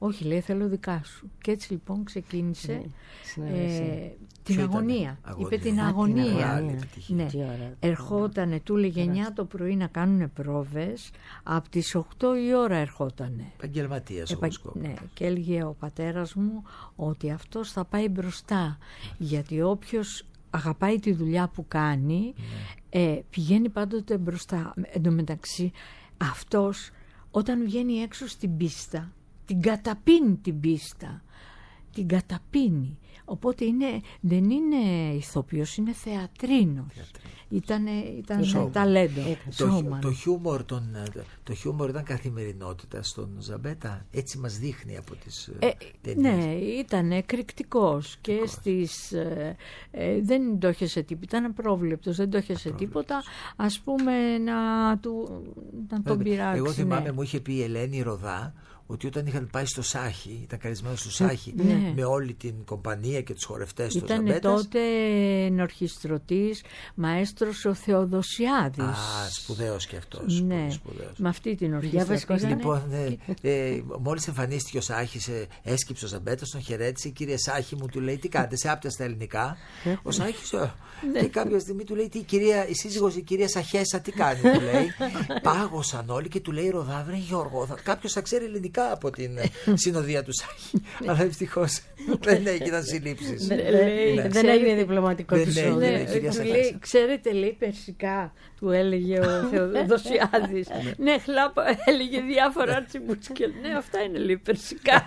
Όχι, λέει, θέλω δικά σου. Και έτσι λοιπόν ξεκίνησε ναι, ε, την αγωνία. αγωνία. Είπε την Α, αγωνία. Την ναι. Ερχότανε, του έλεγε εννιά το πρωί να κάνουν πρόβες, από τις οκτώ η ώρα ερχότανε. Επαγγελματίας Επα... όπως κόμμα. Ναι, και έλεγε ο πατέρας μου ότι αυτός θα πάει μπροστά, γιατί όποιος αγαπάει τη δουλειά που κάνει, ναι. ε, πηγαίνει πάντοτε μπροστά. Εν τω μεταξύ, αυτός όταν βγαίνει έξω στην πίστα, την καταπίνει την πίστα, την καταπίνει. Οπότε είναι, δεν είναι ηθοποιός, είναι θεατρίνος. Ήτανε, ήταν ταλέντο. Το, το, χιούμορ τον, το χιούμορ ήταν καθημερινότητα στον Ζαμπέτα. Έτσι μας δείχνει από τις ε, ταινίες. Ναι, ήταν εκρηκτικός και στις, ε, ε, δεν το είχε σε τίποτα, ήταν απρόβλεπτος, δεν το είχε σε τίποτα. Ας πούμε να, του, να τον πειράξει. Εγώ θυμάμαι, ναι. μου είχε πει η Ελένη Ροδά ότι όταν είχαν πάει στο Σάχι, ήταν καλεσμένος στο Σάχι, ναι. με όλη την κομπανία και τους χορευτές του Ήταν Ζαμπέτας. τότε ενορχιστρωτής, μαέστρος ο Θεοδοσιάδης. Α, σπουδαίος και αυτός. Ναι, σπουδαίος. Με αυτή την ορχήστρα. Λοιπόν, ε, ε, μόλις εμφανίστηκε ο Σάχης, ε, έσκυψε ο Ζαμπέτας, τον χαιρέτησε. Κύριε Σάχη μου, του λέει, τι κάνετε, σε άπτε στα ελληνικά. Ο Σάχης, ε, και κάποια στιγμή του λέει, τι, η, κυρία, η σύζυγος, η κυρία Σαχέσα, τι κάνει, του λέει. Πάγωσαν όλοι και του λέει, Ροδάβρε Γιώργο, κάποιος θα ξέρει ελληνικά από την συνοδεία του Σάχη. Αλλά ευτυχώς δεν έγιναν συλλήψεις. Δεν έγινε διπλωματικό επεισόδιο. Ξέρετε, λέει, περσικά, του έλεγε ο Θεοδοσιάδης. Ναι, χλάπα, έλεγε διάφορα τσιμπούτσκελ. Ναι, αυτά είναι, λέει, περσικά.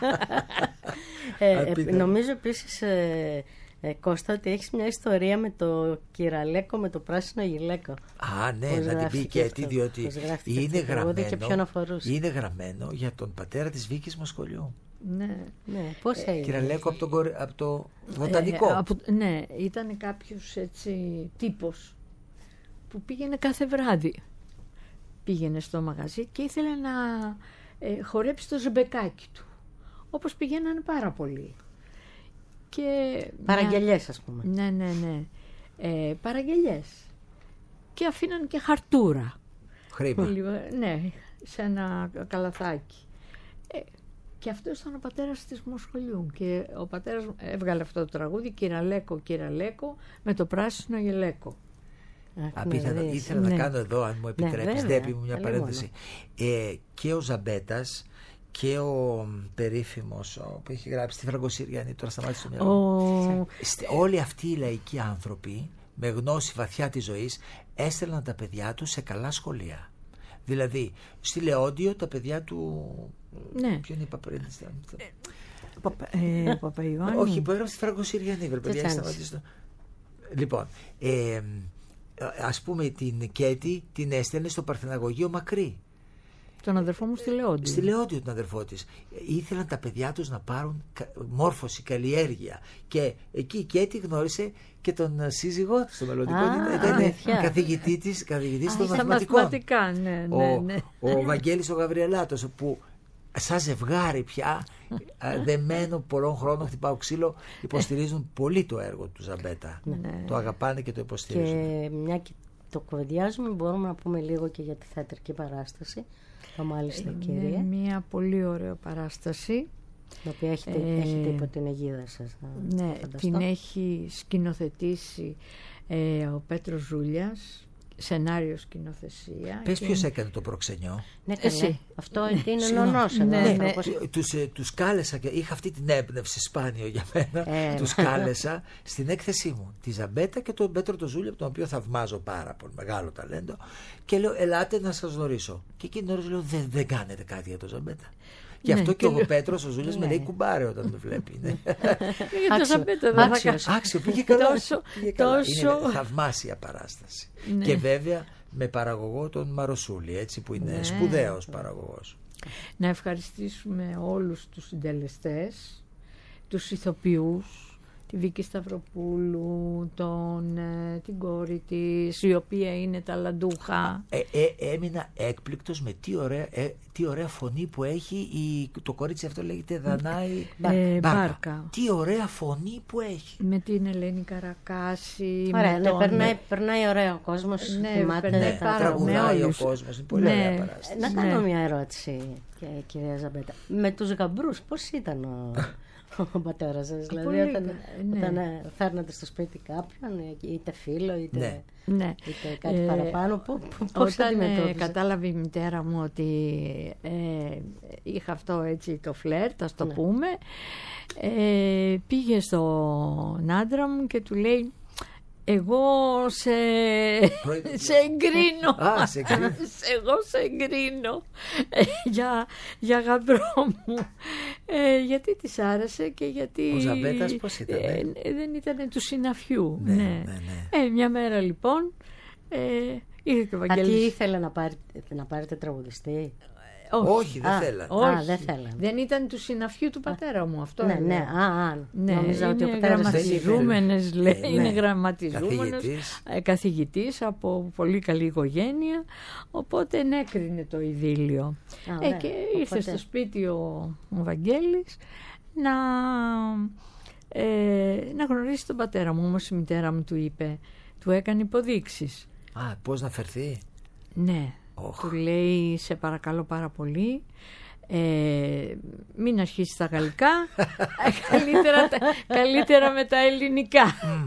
Νομίζω επίσης, Κώστα, ότι έχεις μια ιστορία με το κυραλέκο, με το πράσινο γυλαίκο. Α, ναι, να την πει και έτσι, διότι είναι γραμμένο, είναι γραμμένο για τον πατέρα της Βίκης Μοσχολιού. Ναι, ναι. Πώς έγινε? Κυραλέκο από το, από το βοτανικό. Ε, από, ναι, ήταν κάποιος έτσι τύπος που πήγαινε κάθε βράδυ. Πήγαινε στο μαγαζί και ήθελε να ε, χορέψει το ζεμπεκάκι του. Όπως πηγαίνανε πάρα πολλοί. Και παραγγελιές, ας πούμε. Ναι, ναι, ναι. Ε, παραγγελιές. Και αφήναν και χαρτούρα. Χρήμα. Ναι, σε ένα καλαθάκι. Ε, και αυτό ήταν ο πατέρας της Μοσχολιού. Και ο πατέρας έβγαλε αυτό το τραγούδι, Κυραλέκο, Κυραλέκο, με το πράσινο γελέκο. Απίθανα, ήθελα ναι. να κάνω εδώ, αν μου επιτρέπεις, ναι, Δέπη μου, μια παρένθεση. Ε, και ο Ζαμπέτας και ο περίφημος που έχει γράψει τη Φραγκοσυριανή, τώρα σταμάτησε το μυαλό. Oh. Όλοι αυτοί οι λαϊκοί άνθρωποι με γνώση βαθιά της ζωής έστελναν τα παιδιά τους σε καλά σχολεία. Δηλαδή στη Λεόντιο τα παιδιά του. Ναι. Ποιον είπα πριν? ε, Παπαϊωάννη. Όχι, που έγραψε τη Φραγκοσυριανή, παιδιά, σταματήσει. Λοιπόν, ε, ας πούμε την Κέτη την έστελνε στο Παρθεναγωγείο Μακρύ. Τον αδερφό μου στη Λεόντιο. Στη Λεόντιο τον αδερφό της. Ήθελαν τα παιδιά τους να πάρουν μόρφωση, καλλιέργεια. Και εκεί η Κέτη γνώρισε και τον σύζυγό του στο μελλοντικό. Ήταν καθηγητή της, καθηγητής των μαθηματικών. Μαθηματικά, ναι, ναι, ναι. Ο, ο Βαγγέλης ο Γαβριελάτος, που σαν ζευγάρι πια, δεμένο πολλών χρόνων, χτυπάω ξύλο, υποστηρίζουν πολύ το έργο του Ζαμπέτα. Ναι. Το αγαπάνε και το υποστηρίζουν. Και μια και το κουβεντιάζουμε, μπορούμε να πούμε λίγο και για τη θεατρική παράσταση. Μάλιστα, είναι κύριε. Μια πολύ ωραία παράσταση, την οποία έχετε, ε, έχετε υπό την αιγίδα σας. Ναι, την έχει σκηνοθετήσει ε, ο Πέτρος Ζούλιας, σενάριο σκηνοθεσία. Πες και... ποιος έκανε το προξενιό? Ναι, εσύ. Αυτό είναι νονός. Ναι, ναι. Ναι. Τους, ε, τους κάλεσα και είχα αυτή την έμπνευση, σπάνιο για μένα. Ε, τους κάλεσα στην έκθεσή μου τη Ζαμπέτα και τον Πέτρο το Ζούλια, τον οποίο θαυμάζω πάρα πολύ, μεγάλο ταλέντο, και λέω ελάτε να σας γνωρίσω. Και εκείνη την ώρα λέω δεν, δεν κάνετε κάτι για τον Ζαμπέτα. Γι' αυτό ναι, και ο Πέτρος ο Ζούλιας ναι. με λέει κουμπάρε όταν με βλέπει. Ναι. Για το Ζαμπέτα δεν θα κάνω. Άξιο, πήγε καλά. Τόσο, πήγε καλά. Τόσο... Είναι θαυμάσια παράσταση. Ναι. Και βέβαια με παραγωγό τον Μαροσούλη, έτσι, που είναι ναι. σπουδαίος παραγωγός. Να ευχαριστήσουμε όλους τους συντελεστές, τους ηθοποιούς, τη Βίκη Σταυροπούλου, τον, ε, την κόρη της, η οποία είναι ταλαντούχα. Ε, ε, έμεινα έκπληκτος με τι ωραία, ε, τι ωραία φωνή που έχει η, το κορίτσι αυτό, λέγεται Δανάη ε, Μπάρκα. Μπάρκα. Τι ωραία φωνή που έχει. Με την Ελένη Καρακάση. Ωραία, με ναι, τον... περνάει, περνάει ωραία ο κόσμος. Ναι, περνάει πάρα τραγουδάει ο όλους. κόσμος, είναι πολύ Ναι. ωραία παράσταση. Να κάνω Ναι. μια ερώτηση, κυρία Ζαμπέτα. Με τους γαμπρούς πώς ήταν ο, ο πατέρας σας? Δηλαδή Πολύ όταν, ναι. όταν ε, φέρνατε στο σπίτι κάποιον, είτε φίλο είτε, Ναι. Ναι. είτε κάτι Ε, παραπάνω, πού- πού- πώς το Όταν ε, αντιμετώπιζε? κατάλαβε η μητέρα μου ότι ε, είχα αυτό έτσι το φλερτ, ας το Ναι. πούμε, ε, πήγε στον άντρα μου και του λέει, εγώ σε, Προειδοποιώ. σε εγκρίνω. Α, σε εγκρίνω. Σε- εγώ σε εγκρίνω ε, για, για γαμπρό μου. Ε, γιατί της άρεσε και γιατί... Ο Ζαμπέτας πώς ήταν? Ε, ε, δεν ήταν του συναφιού. Ναι, Ναι, ναι, ναι. Ε, μια μέρα λοιπόν ε, ήρθε και ο Α, τι Βαγγέλης. ήθελε να, πάρει, να πάρετε τραγουδιστή? Όχι, δεν Α, θέλανε. όχι. Όχι, δεν θέλανε. δεν ήταν του συναφιού του πατέρα μου αυτό. Ναι, έλεγα. ναι, α, α, Ναι, νόμιζα ότι ο είναι πατέρας σας γραμματιζούμενες, ήθελε. λέει, Ε, είναι ναι. γραμματιζούμενος, Καθηγητής. ε, καθηγητής από πολύ καλή οικογένεια, οπότε ενέκρινε το ειδήλιο. Α, Ε, ωραία. και ήρθε Οπότε- στο σπίτι ο, ο Βαγγέλης να, ε, να γνωρίσει τον πατέρα μου, όμως η μητέρα μου του είπε, του έκανε υποδείξεις. Α, πώς να φερθεί. Ναι, Οχ. του λέει σε παρακαλώ πάρα πολύ, ε, μην αρχίσεις τα γαλλικά, ε, καλύτερα, τα- καλύτερα με τα ελληνικά.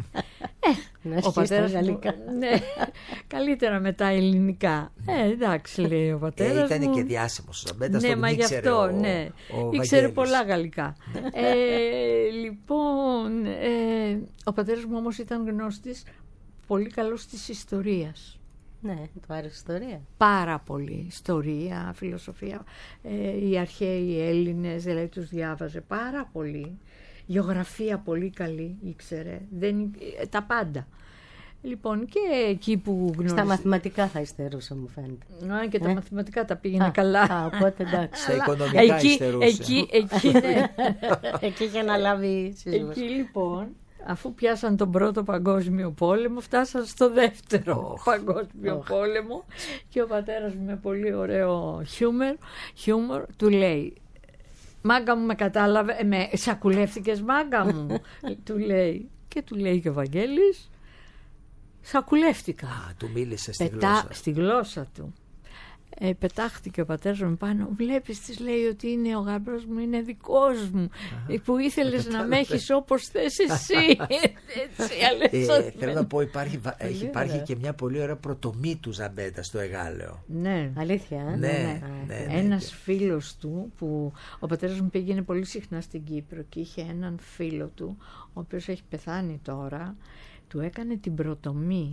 Να Ο αρχίσει τα πατέρας μου, γαλλικά. ναι, καλύτερα με τα ελληνικά. Ε, εντάξει, λέει ο Ε, πατέρας ήταν μου. και διάσημος ο Ζαμπέτας, Ναι, τον μα γι' ήξερε αυτό, ο, ναι. ο Ήξερε Βαγγέλης. πολλά γαλλικά. ε, λοιπόν, ε, ο πατέρας μου όμως ήταν γνώστης πολύ καλός της ιστορίας. Ναι, του άρεσε η ιστορία. Πάρα πολύ ιστορία, φιλοσοφία. Ε, οι αρχαίοι Έλληνες, δηλαδή τους διάβαζε πάρα πολύ. Γεωγραφία πολύ καλή ήξερε. Δεν, ε, τα πάντα. Λοιπόν, και εκεί που γνώρισε... Στα μαθηματικά θα υστερούσα, μου φαίνεται. Α, και τα Ε. μαθηματικά τα πήγαινε Α, καλά. α, οπότε εντάξει. Στα οικονομικά εκεί, υστερούσε. εκεί, εκεί, ναι. Εκεί είχε αναλάβει σύζυγος. Εκεί λοιπόν, αφού πιάσαν τον πρώτο παγκόσμιο πόλεμο, φτάσαν στο δεύτερο Οχ. παγκόσμιο Οχ. πόλεμο και ο πατέρας μου με πολύ ωραίο χιούμορ, χιούμορ του λέει, μάγκα μου με κατάλαβε, ε, με σακουλεύτηκες μάγκα μου, του λέει. Και του λέει και ο Βαγγέλης, σακουλεύτηκα. Α, του μίλησε στη Πετά, γλώσσα. στη γλώσσα του. Ε, πετάχτηκε ο πατέρας μου πάνω. Βλέπεις, της λέει ότι είναι ο γαμπρός μου, είναι δικός μου. Ε, που ήθελες να με έχεις όπως θες εσύ. Έτσι, Ε, θέλω να πω, υπάρχει, βα- έχει, Πολύ υπάρχει ωραία. και μια πολύ ωραία πρωτομή του Ζαμπέτα στο Εγάλεο. Ναι. Αλήθεια, ε? Ναι, Α, ναι, ναι. Ένας φίλος του που ο πατέρας μου πήγαινε πολύ συχνά στην Κύπρο και είχε έναν φίλο του ο οποίος έχει πεθάνει τώρα, του έκανε την πρωτομή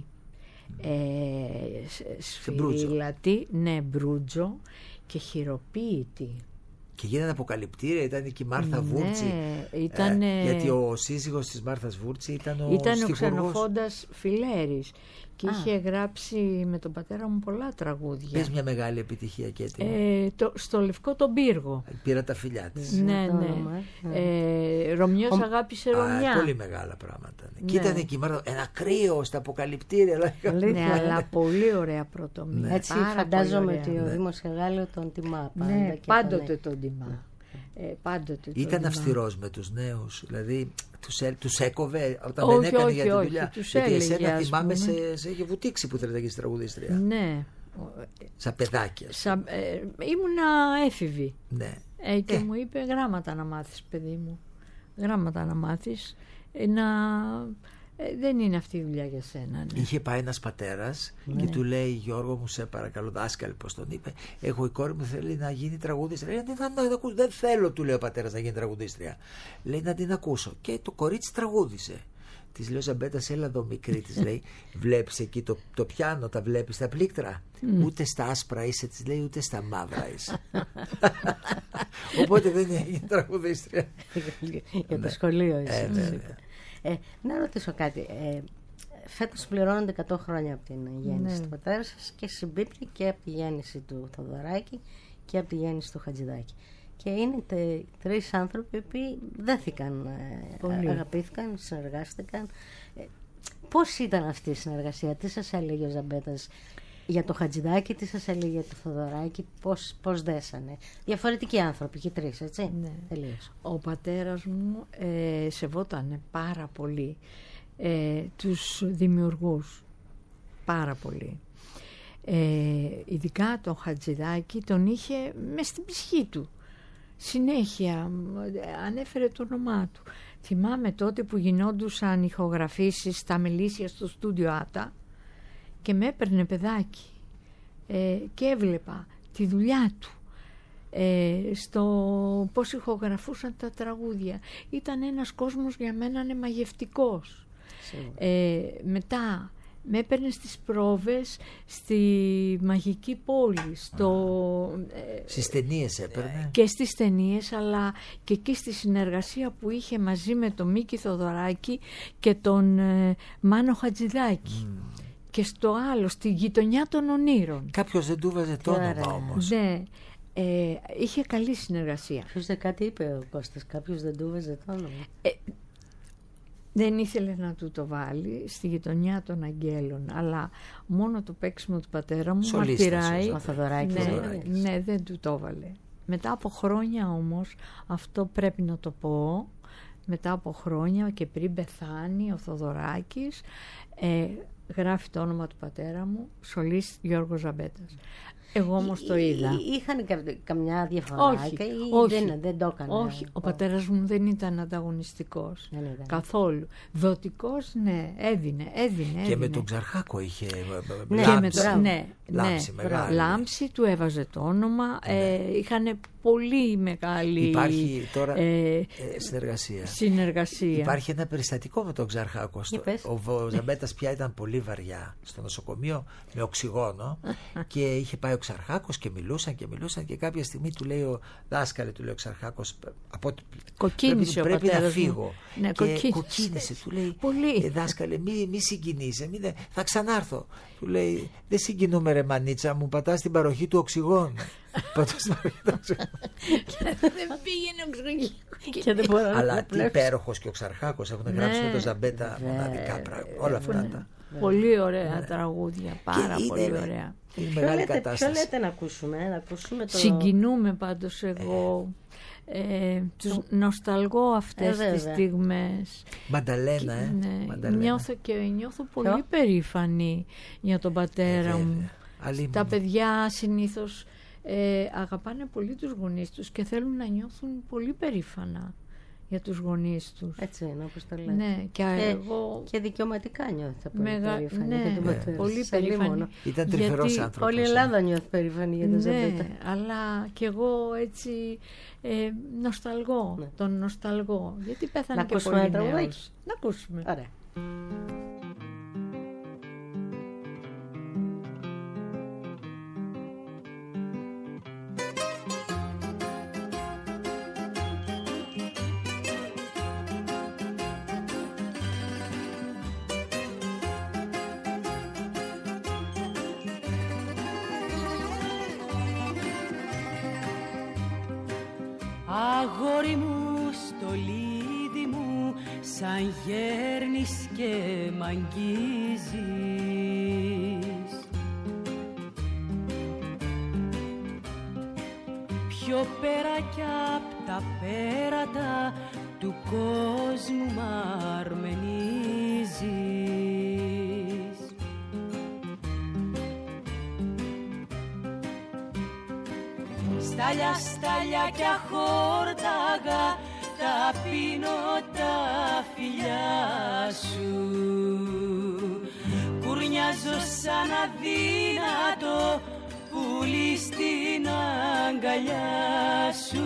ε, σ- Μπρούτζο. σφυριλατή, ναι, μπρούτζο και χειροποίητη. Και γίνανε αποκαλυπτήρια, ήταν και η Μάρθα Βούρτσι. Ναι, ήταν, Ε, γιατί ο σύζυγος της Μάρθας Βούρτσι ήταν ο ήταν ο στιχουργός. ξενοφόντας Φιλέρης και Α. είχε γράψει με τον πατέρα μου πολλά τραγούδια. Πες μια μεγάλη επιτυχία και έτοιμη. Ε, το, στο Λευκό τον Πύργο. Πήρα τα φιλιά της. Ναι, το ναι. όνομα, Ε, Ρωμιός αγάπησε Ρωμιά. Α, πολύ μεγάλα πράγματα. Ναι. Ναι. Και ήταν εκεί η Μάρθα, ένα κρύο στα αποκαλυπτήρια. λέγανε. Αλήθεια. Ναι, αλλά πολύ ωραία πρωτομή. Έτσι Πάρα φαντάζομαι πολύ ότι ωραία. ο Δήμος Εγάλεο τον τιμά πάντα. Ναι, και πάντοτε τον- τον τιμά. Ε, πάντοτε τον Ήταν τιμά. αυστηρός με τους νέους. Δηλαδή τους, έ- τους έκοβε όταν Όχι, δεν έκανε όχι, για τη όχι, δουλειά. τους Γιατί έλεγε, εσένα ας θυμάμαι πούμε. σε, σε είχε βουτήξει που θέλετε να γίνεις τραγουδίστρια. Ναι. Σαν παιδάκια. Σα, ε, ήμουνα έφηβη. Ναι. Ε, και Ε. μου είπε γράμματα να μάθεις, παιδί μου. Γράμματα να μάθεις. Ε, να... ε, δεν είναι αυτή η δουλειά για σένα. Ναι. Είχε πάει ένας πατέρας και του λέει, Γιώργο μου, σε παρακαλώ, δάσκαλε, πώς τον είπε, εγώ η κόρη μου θέλει να γίνει τραγουδίστρια. Λέει, δεν, θα την ακούσω. Δεν θέλω, του λέει ο πατέρας, να γίνει τραγουδίστρια. Λέει, να την ακούσω. Και το κορίτσι τραγούδισε. Τη λέω, Ζαμπέτα, έλα εδώ μικρή, τη λέει. Βλέπει εκεί το, το πιάνο, τα βλέπει τα πλήκτρα. Ούτε στα άσπρα είσαι, τη λέει, ούτε στα μαύρα είσαι. Οπότε δεν έγινε τραγουδίστρια. Για το σχολείο ίσως. Ε, ναι, ναι. Ε, να ρωτήσω κάτι. Ε, φέτος πληρώνονται εκατό χρόνια από την γέννηση Ναι. του πατέρα σας και συμπίπτει και από τη γέννηση του Θοδωράκη και από τη γέννηση του Χατζηδάκη. Και είναι τε, τρεις άνθρωποι που δέθηκαν, Πολύ. αγαπήθηκαν, συνεργάστηκαν. Πώς ήταν αυτή η συνεργασία, τι σας έλεγε ο Ζαμπέτας για το Χατζηδάκη, τι σας έλεγε για το Θοδωράκη, πώς, πώς δέσανε? Διαφορετικοί άνθρωποι και τρεις, έτσι. Ναι. Τελείως. Ο πατέρας μου ε, σεβότανε πάρα πολύ ε, τους δημιουργούς. Πάρα πολύ. Ε, ειδικά τον Χατζηδάκη τον είχε μες στην ψυχή του. Συνέχεια ανέφερε το όνομά του. Θυμάμαι τότε που γινόντουσαν ηχογραφήσεις στα Μελίσια στο στούντιο Άτα και με έπαιρνε παιδάκι ε, και έβλεπα τη δουλειά του ε, στο πώς ηχογραφούσαν τα τραγούδια. Ήταν ένας κόσμος για μένα μαγευτικός. Ε, μετά με έπαιρνε στις πρόβες στη Μαγική Πόλη, στο, ε, στις ταινίες έπαιρνε. Και στις ταινίες, αλλά και εκεί στη συνεργασία που είχε μαζί με τον Μίκη Θοδωράκη και τον ε, Μάνο Χατζηδάκη. Mm. Και στο άλλο, στη Γειτονιά των Ονείρων. Κάποιος δεν του βάζε το όνομα όμως. Ναι, ε, είχε καλή συνεργασία. Ποιος δεν κάτι είπε ο Κώστας, κάποιος δεν του βάζε το όνομα. Ε, Δεν ήθελε να του το βάλει στη Γειτονιά των Αγγέλων, αλλά μόνο το παίξιμο του πατέρα μου μαρτυράει. Ο Θοδωράκης. Ναι, ναι, δεν του το έβαλε. Μετά από χρόνια όμως, αυτό πρέπει να το πω, μετά από χρόνια και πριν πεθάνει ο Θοδωράκης, ε, γράφει το όνομα του πατέρα μου, Σολής Γιώργος Ζαμπέτας. Εγώ όμως το είδα. Είχαν καμιά διαφορά? Όχι, ή όχι, δεν, δεν το έκανε? όχι. Ο πατέρας μου δεν ήταν ανταγωνιστικός. Δεν ήταν. Καθόλου. Δοτικός, ναι, έδινε, έδινε. Και έδινε. με τον Ξαρχάκο είχε ναι, λάμψη. Με το, ναι, λάμψη, ναι, μεγάλη. Λάμψη, του έβαζε το όνομα. Ναι. Ε, είχαν πολύ μεγάλη Υπάρχει τώρα ε, συνεργασία. συνεργασία. Υπάρχει ένα περιστατικό με τον Ξαρχάκο. Στο, ο, ο Ζαμπέτας πια ήταν πολύ βαριά στο νοσοκομείο με οξυγόνο και είχε πάει ο Ξαρχάκος και μιλούσαν και μιλούσαν και κάποια στιγμή του λέει ο δάσκαλε, του λέει ο Ξαρχάκος, από κοκκίνησε πρέπει, ο πρέπει να μου. φύγω. Ναι, και κοκκίνησε. κοκκίνησε, του λέει πολύ. Ε, δάσκαλε μη, μη συγκινείσαι, μη, θα ξανάρθω. Του λέει δεν συγκινούμε ρε μανίτσα μου, πατάς την παροχή του οξυγόνου. Πατάς την παροχή του οξυγόνου. Δεν πήγαινε οξυγόνο. Αλλά τι υπέροχος και ο Ξαρχάκος έχουν γράψει με τον Ζαμπέτα μοναδικά πράγματα. Όλα αυτά τα πολύ ωραία τραγούδια, πάρα πολύ ωραία. Είναι μεγάλη κατάσταση. Ποιο λέτε να ακούσουμε, να ακούσουμε το... Συγκινούμε πάντως εγώ. Ε, τους νοσταλγώ αυτές ε, τις στιγμές. Μανταλένα, ε. Ναι, Μανταλένα. Νιώθω και νιώθω πολύ Ποιο? περήφανη για τον πατέρα ε, μου. Αλλή Τα μου. παιδιά συνήθως ε, αγαπάνε πολύ τους γονείς τους και θέλουν να νιώθουν πολύ περήφανα για τους γονείς τους. Έτσι είναι, όπως το λέτε. Ναι, και, και, εγώ... και δικαιωματικά νιώθω πολύ Μεγα... περήφανη ναι, για τον πατέρα. πολύ περήφανη. Ήταν τρυφερός γιατί... άνθρωπος. Όλη η Ελλάδα νιώθει περήφανη για τον ναι, Ζαμπέτα. αλλά και εγώ έτσι ε, νοσταλγώ, ναι. τον νοσταλγώ. Γιατί πέθανε να και πολύ νέος. Να ακούσουμε. Ωραία. Αγόρι μου, στολίδι μου, σαν γέρνεις και μ' αγγίζεις. Πιο πέρα κι απ' τα πέρατα του κόσμου μ' αρμενίζεις. Στάλια, στάλια κι αχόρταγα τα πίνω τα φιλιά σου. Κουρνιάζω σαν αδύνατο πουλί στην αγκαλιά σου.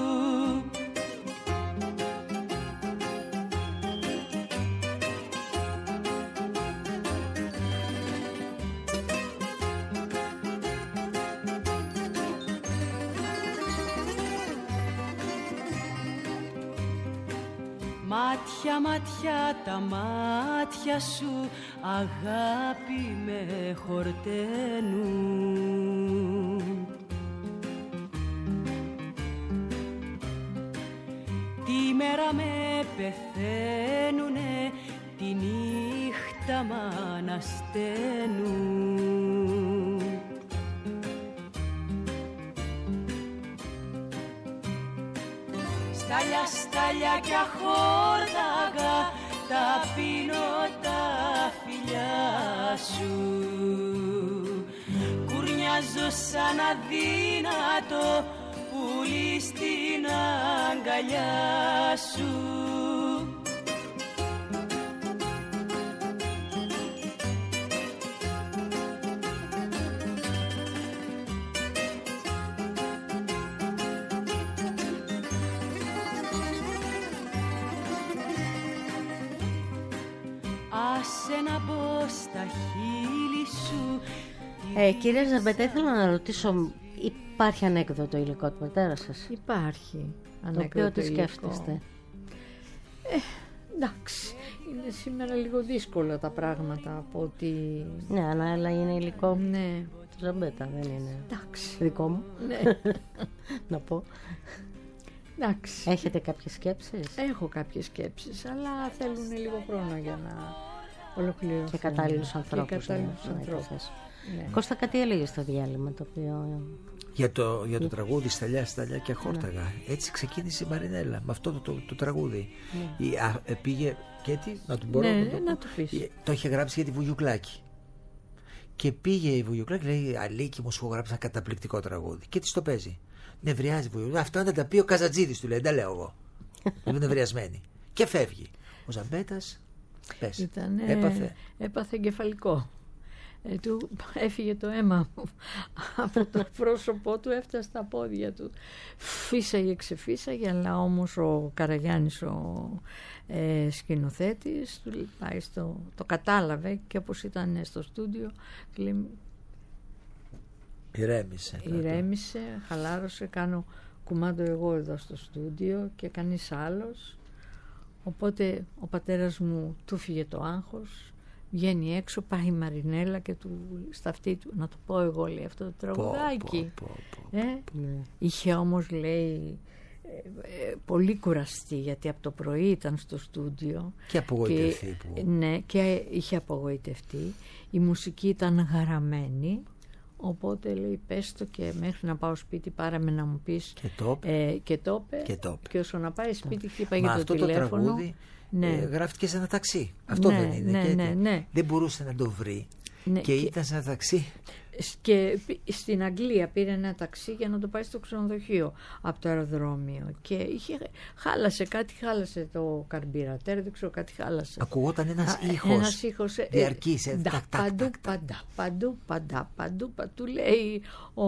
Μάτια, μάτια, τα μάτια σου αγάπη με χορταίνουν. μέρα με πεθαίνουνε, τη νύχτα μ' ανασταίνουν. Στάλια, στάλια κι αχόρταγα, τα πίνω τα φιλιά σου. Κουρνιάζω σαν αδύνατο πουλί στην αγκαλιά σου. Άσε να μπω στα χείλη σου. Ε, κυρία Ζαμπέτα, ήθελα να ρωτήσω, υπάρχει ανέκδοτο υλικό του πατέρα σας? Υπάρχει ανέκδοτο υλικό. Το οποίο τι σκέφτεστε? Ε, εντάξει, είναι σήμερα λίγο δύσκολα τα πράγματα από ότι... Ναι, αλλά είναι υλικό. Ναι. Του Ζαμπέτα, δεν είναι εντάξει. δικό μου. Ναι. Να πω. Εντάξει. Έχετε κάποιες σκέψεις? Έχω κάποιες σκέψεις, αλλά θέλουν λίγο χρόνο για να ολοκληρώσουν. Και κατάλληλους ανθρώπους. Και κατάλληλους ναι, ανθρώπους. Ναι. Κώστα, κάτι έλεγε στο διάλειμμα το οποίο... Για το, για το τραγούδι Σταλιά, Σταλιά και Χόρταγα. Ναι. Έτσι ξεκίνησε η Μαρινέλα με αυτό το, το, το τραγούδι. Ναι. Η, α, πήγε και τι, να του μπορώ ναι, να το, να το πεις. Το είχε γράψει για τη Βουγιουκλάκη. Και πήγε η Βουγιουκλάκη, λέει: Αλίκη μου, σου έχω γράψει ένα καταπληκτικό τραγούδι. Και τη το παίζει. Νευριάζει η Βουγιουκλάκη. Αυτό να τα πει ο Καζατζίδης, του λέει: Δεν λέω εγώ. Είναι νευριασμένη. Και φεύγει. Ο Ζαμπέτας, πες, Ήτανε, έπαθε. έπαθε εγκεφαλικό. Ε, του έφυγε το αίμα από το πρόσωπό του, έφτασε στα πόδια του, φύσαγε, ξεφύσαγε, αλλά όμως ο Καραγιάννης ο ε, σκηνοθέτης του πάει στο, το κατάλαβε και όπως ήταν στο στούντιο λέει, ηρέμησε ηρέμησε, χαλάρωσε, κάνω κουμάντο εγώ εδώ στο στούντιο και κανείς άλλος, οπότε ο πατέρας μου του φύγε το άγχος. Βγαίνει έξω, πάει η Μαρινέλα και του, στα αυτή του, να το πω εγώ, λέει, αυτό το τραγουδάκι. Πω, πω, πω, ε? ναι. Είχε όμως, λέει, ε, ε, πολύ κουραστεί, γιατί από το πρωί ήταν στο στούντιο. Και απογοητευτεί. Και, που... Ναι, και είχε απογοητευτεί. Η μουσική ήταν γραμμένη. Οπότε λέει πες το και μέχρι να πάω σπίτι πάρε με να μου πεις. Και το ε, και το και, και όσο να πάει σπίτι χτύπαγε το το τηλέφωνο. Αυτό το τραγούδι ναι. ε, γράφτηκε σε ένα ταξί. Αυτό ναι, δεν είναι? Ναι, και ναι, ναι. Δεν μπορούσε να το βρει. Ναι, και, και ήταν σε ένα ταξί. Και στην Αγγλία πήρε ένα ταξί για να το πάει στο ξενοδοχείο από το αεροδρόμιο και είχε, χάλασε κάτι, χάλασε το καρμπυρατέρ, δεν ξέρω, κάτι χάλασε. Ακουγόταν ένας ήχος, ένας ήχος διαρκής, ε, δα, τακ, τακ, παντού, τακ, παντά, παντού, παντά, παντού, παντού, λέει ο,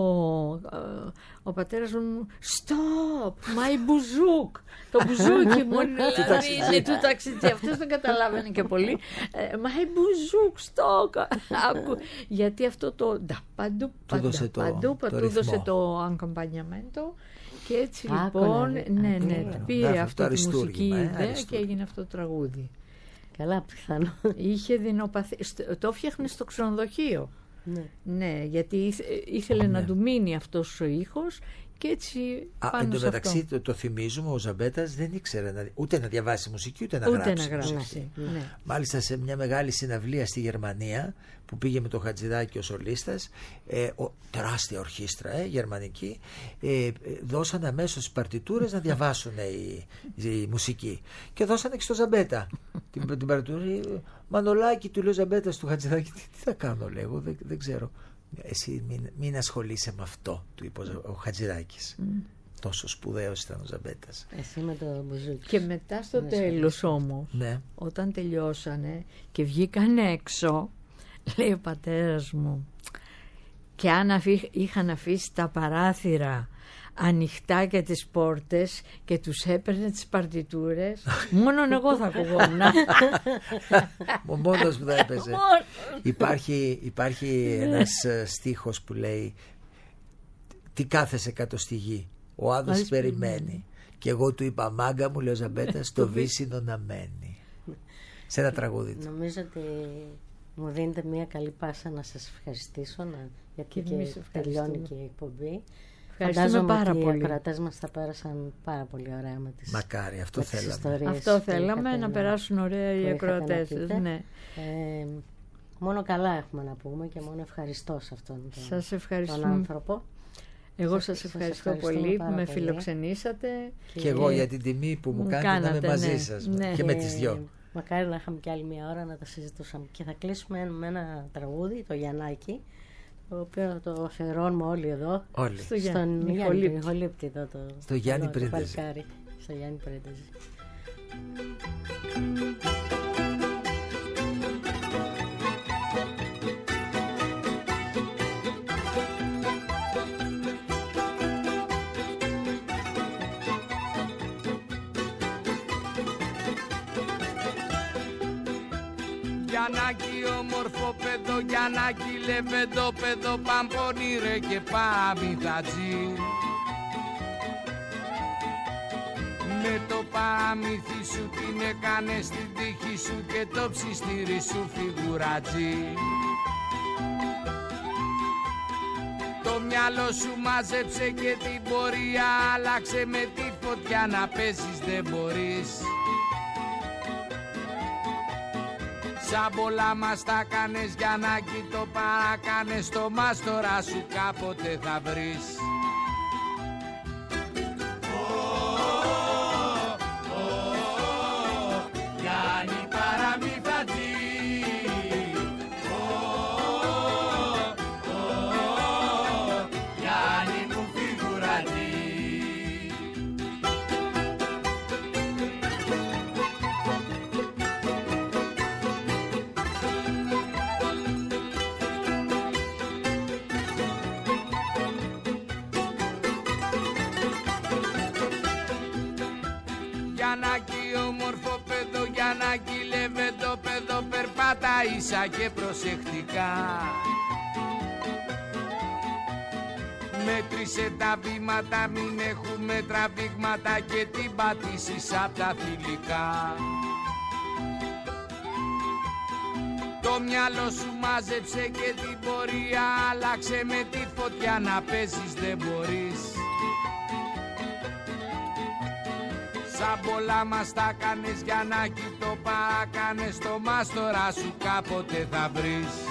ο πατέρας μου, stop, my μπουζούκ, το μπουζούκι μου είναι του ταξιτζή, αυτός δεν καταλάβαινε και πολύ, my μπουζούκ, stop, γιατί αυτό το παντού, παντού, παντού, παντού δώσε το ακομπανιαμέντο και έτσι λοιπόν ναι, ναι, πήρε αυτή τη μουσική ιδέα και έγινε αυτό το τραγούδι. Καλά, πιθανό. Είχε δεινοπαθεί, το φτιάχνε στο ξενοδοχείο. Ναι, ναι, γιατί ήθελε ναι. να του μείνει αυτός ο ήχος και έτσι Α, πάνω εν τω σε μεταξύ αυτό. Το, το θυμίζουμε, ο Ζαμπέτας δεν ήξερε να, ούτε να διαβάσει μουσική ούτε να ούτε γράψει, να γράψει μουσική. Ναι. Μάλιστα σε μια μεγάλη συναυλία στη Γερμανία που πήγε με το Χατζηδάκη ο σολίστας, ε, ο, τεράστια ορχήστρα ε, γερμανική, ε, δώσανε αμέσως τις παρτιτούρες να διαβάσουν η, η, η μουσική και δώσανε και στο Ζαμπέτα την, την παρτιτούρα. Μανολάκι, του λέει ο Ζαμπέτας του Χατζηδάκη, τι, τι θα κάνω, λέει, εγώ δεν, δεν ξέρω. Εσύ μην, μην ασχολείσαι με αυτό, του είπε ο Χατζηδάκης. Mm. Τόσο σπουδαίος ήταν ο Ζαμπέτας. Εσύ με το μπουζούκι. Και μετά στο τέλος όμως, ναι. όταν τελειώσανε και βγήκαν έξω, λέει ο πατέρας μου, και αν αφή, είχαν αφήσει τα παράθυρα ανοιχτά και τις πόρτες και τους έπαιρνε τις παρτιτούρες, μόνον εγώ θα ακουγόμουν. Ο μόνος που θα έπαιζε. υπάρχει, υπάρχει ένας στίχος που λέει, τι κάθεσαι κάτω στη γη, ο Άδος περιμένει. Και εγώ του είπα, μάγκα μου, λέει ο Ζαμπέτας, το βύσσινο να μένει. Σε ένα τραγούδι του. Νομίζω ότι μου δίνετε μια καλή πάσα να σας ευχαριστήσω, να, γιατί και, και τελειώνει και η εκπομπή. Ευχαριστούμε πάρα ότι πολύ. Οι ακροατές μας θα πέρασαν πάρα πολύ ωραία με τις, Μακάρι, αυτό με τις θέλαμε. ιστορίες. Αυτό θέλαμε, είχατε να περάσουν ωραία οι ακροατές. Ναι. Ε, μόνο καλά έχουμε να πούμε και μόνο ευχαριστώ σε αυτόν τον, σας ευχαριστούμε. τον άνθρωπο. Εγώ σας, σας ευχαριστώ πολύ που με πολύ. φιλοξενήσατε. Και, και εγώ για την τιμή που μου, μου κάνετε, κάνατε, να είμαι μαζί ναι, σας ναι. και με τις δυο. Μακάρι να είχαμε και άλλη μια ώρα να τα συζητούσαμε. Και θα κλείσουμε με ένα τραγούδι, το Γιαννάκι, το οποίο το αφιερώνουμε όλοι εδώ. Όλοι. Στο Στον Γιάννη Νιχολίπτη εδώ. Το, στο Γιάννη Πρίντεζη. Στο Γιάννη Πρίντεζη. Γιαννάκι όμορφο παιδό, Γιαννάκι λεβέντο παιδό, παμπώνει ρε και πάμηθατζή. Με το πάμηθι σου την έκανες στην τύχη σου και το ψιστήρι σου φιγουρατζή. Το μυαλό σου μάζεψε και την πορεία άλλαξε, με τη φωτιά να πέσεις δεν μπορείς. Σαν πολλά μας τα κάνες Γιαννάκι, το παράκανες, το μάστορα σου κάποτε θα βρεις. Γιάννη παραμυθατζή, Γιάννη μου φιγουρατζή. Γιαννάκι όμορφο παιδό, Γιαννάκι λεβέντο παιδό, περπάτα ίσα και προσεκτικά. Μέτρησε τα βήματα, μην έχουμε τραβήγματα και την πατήσεις απ' τα θηλυκά. Το μυαλό σου μάζεψε και την πορεία άλλαξε, με τη φωτιά να παίζεις δεν μπορείς. Σαν πολλά μας τα κάνες Γιαννάκι, το παράκανες, το μάστορα σου κάποτε θα βρεις.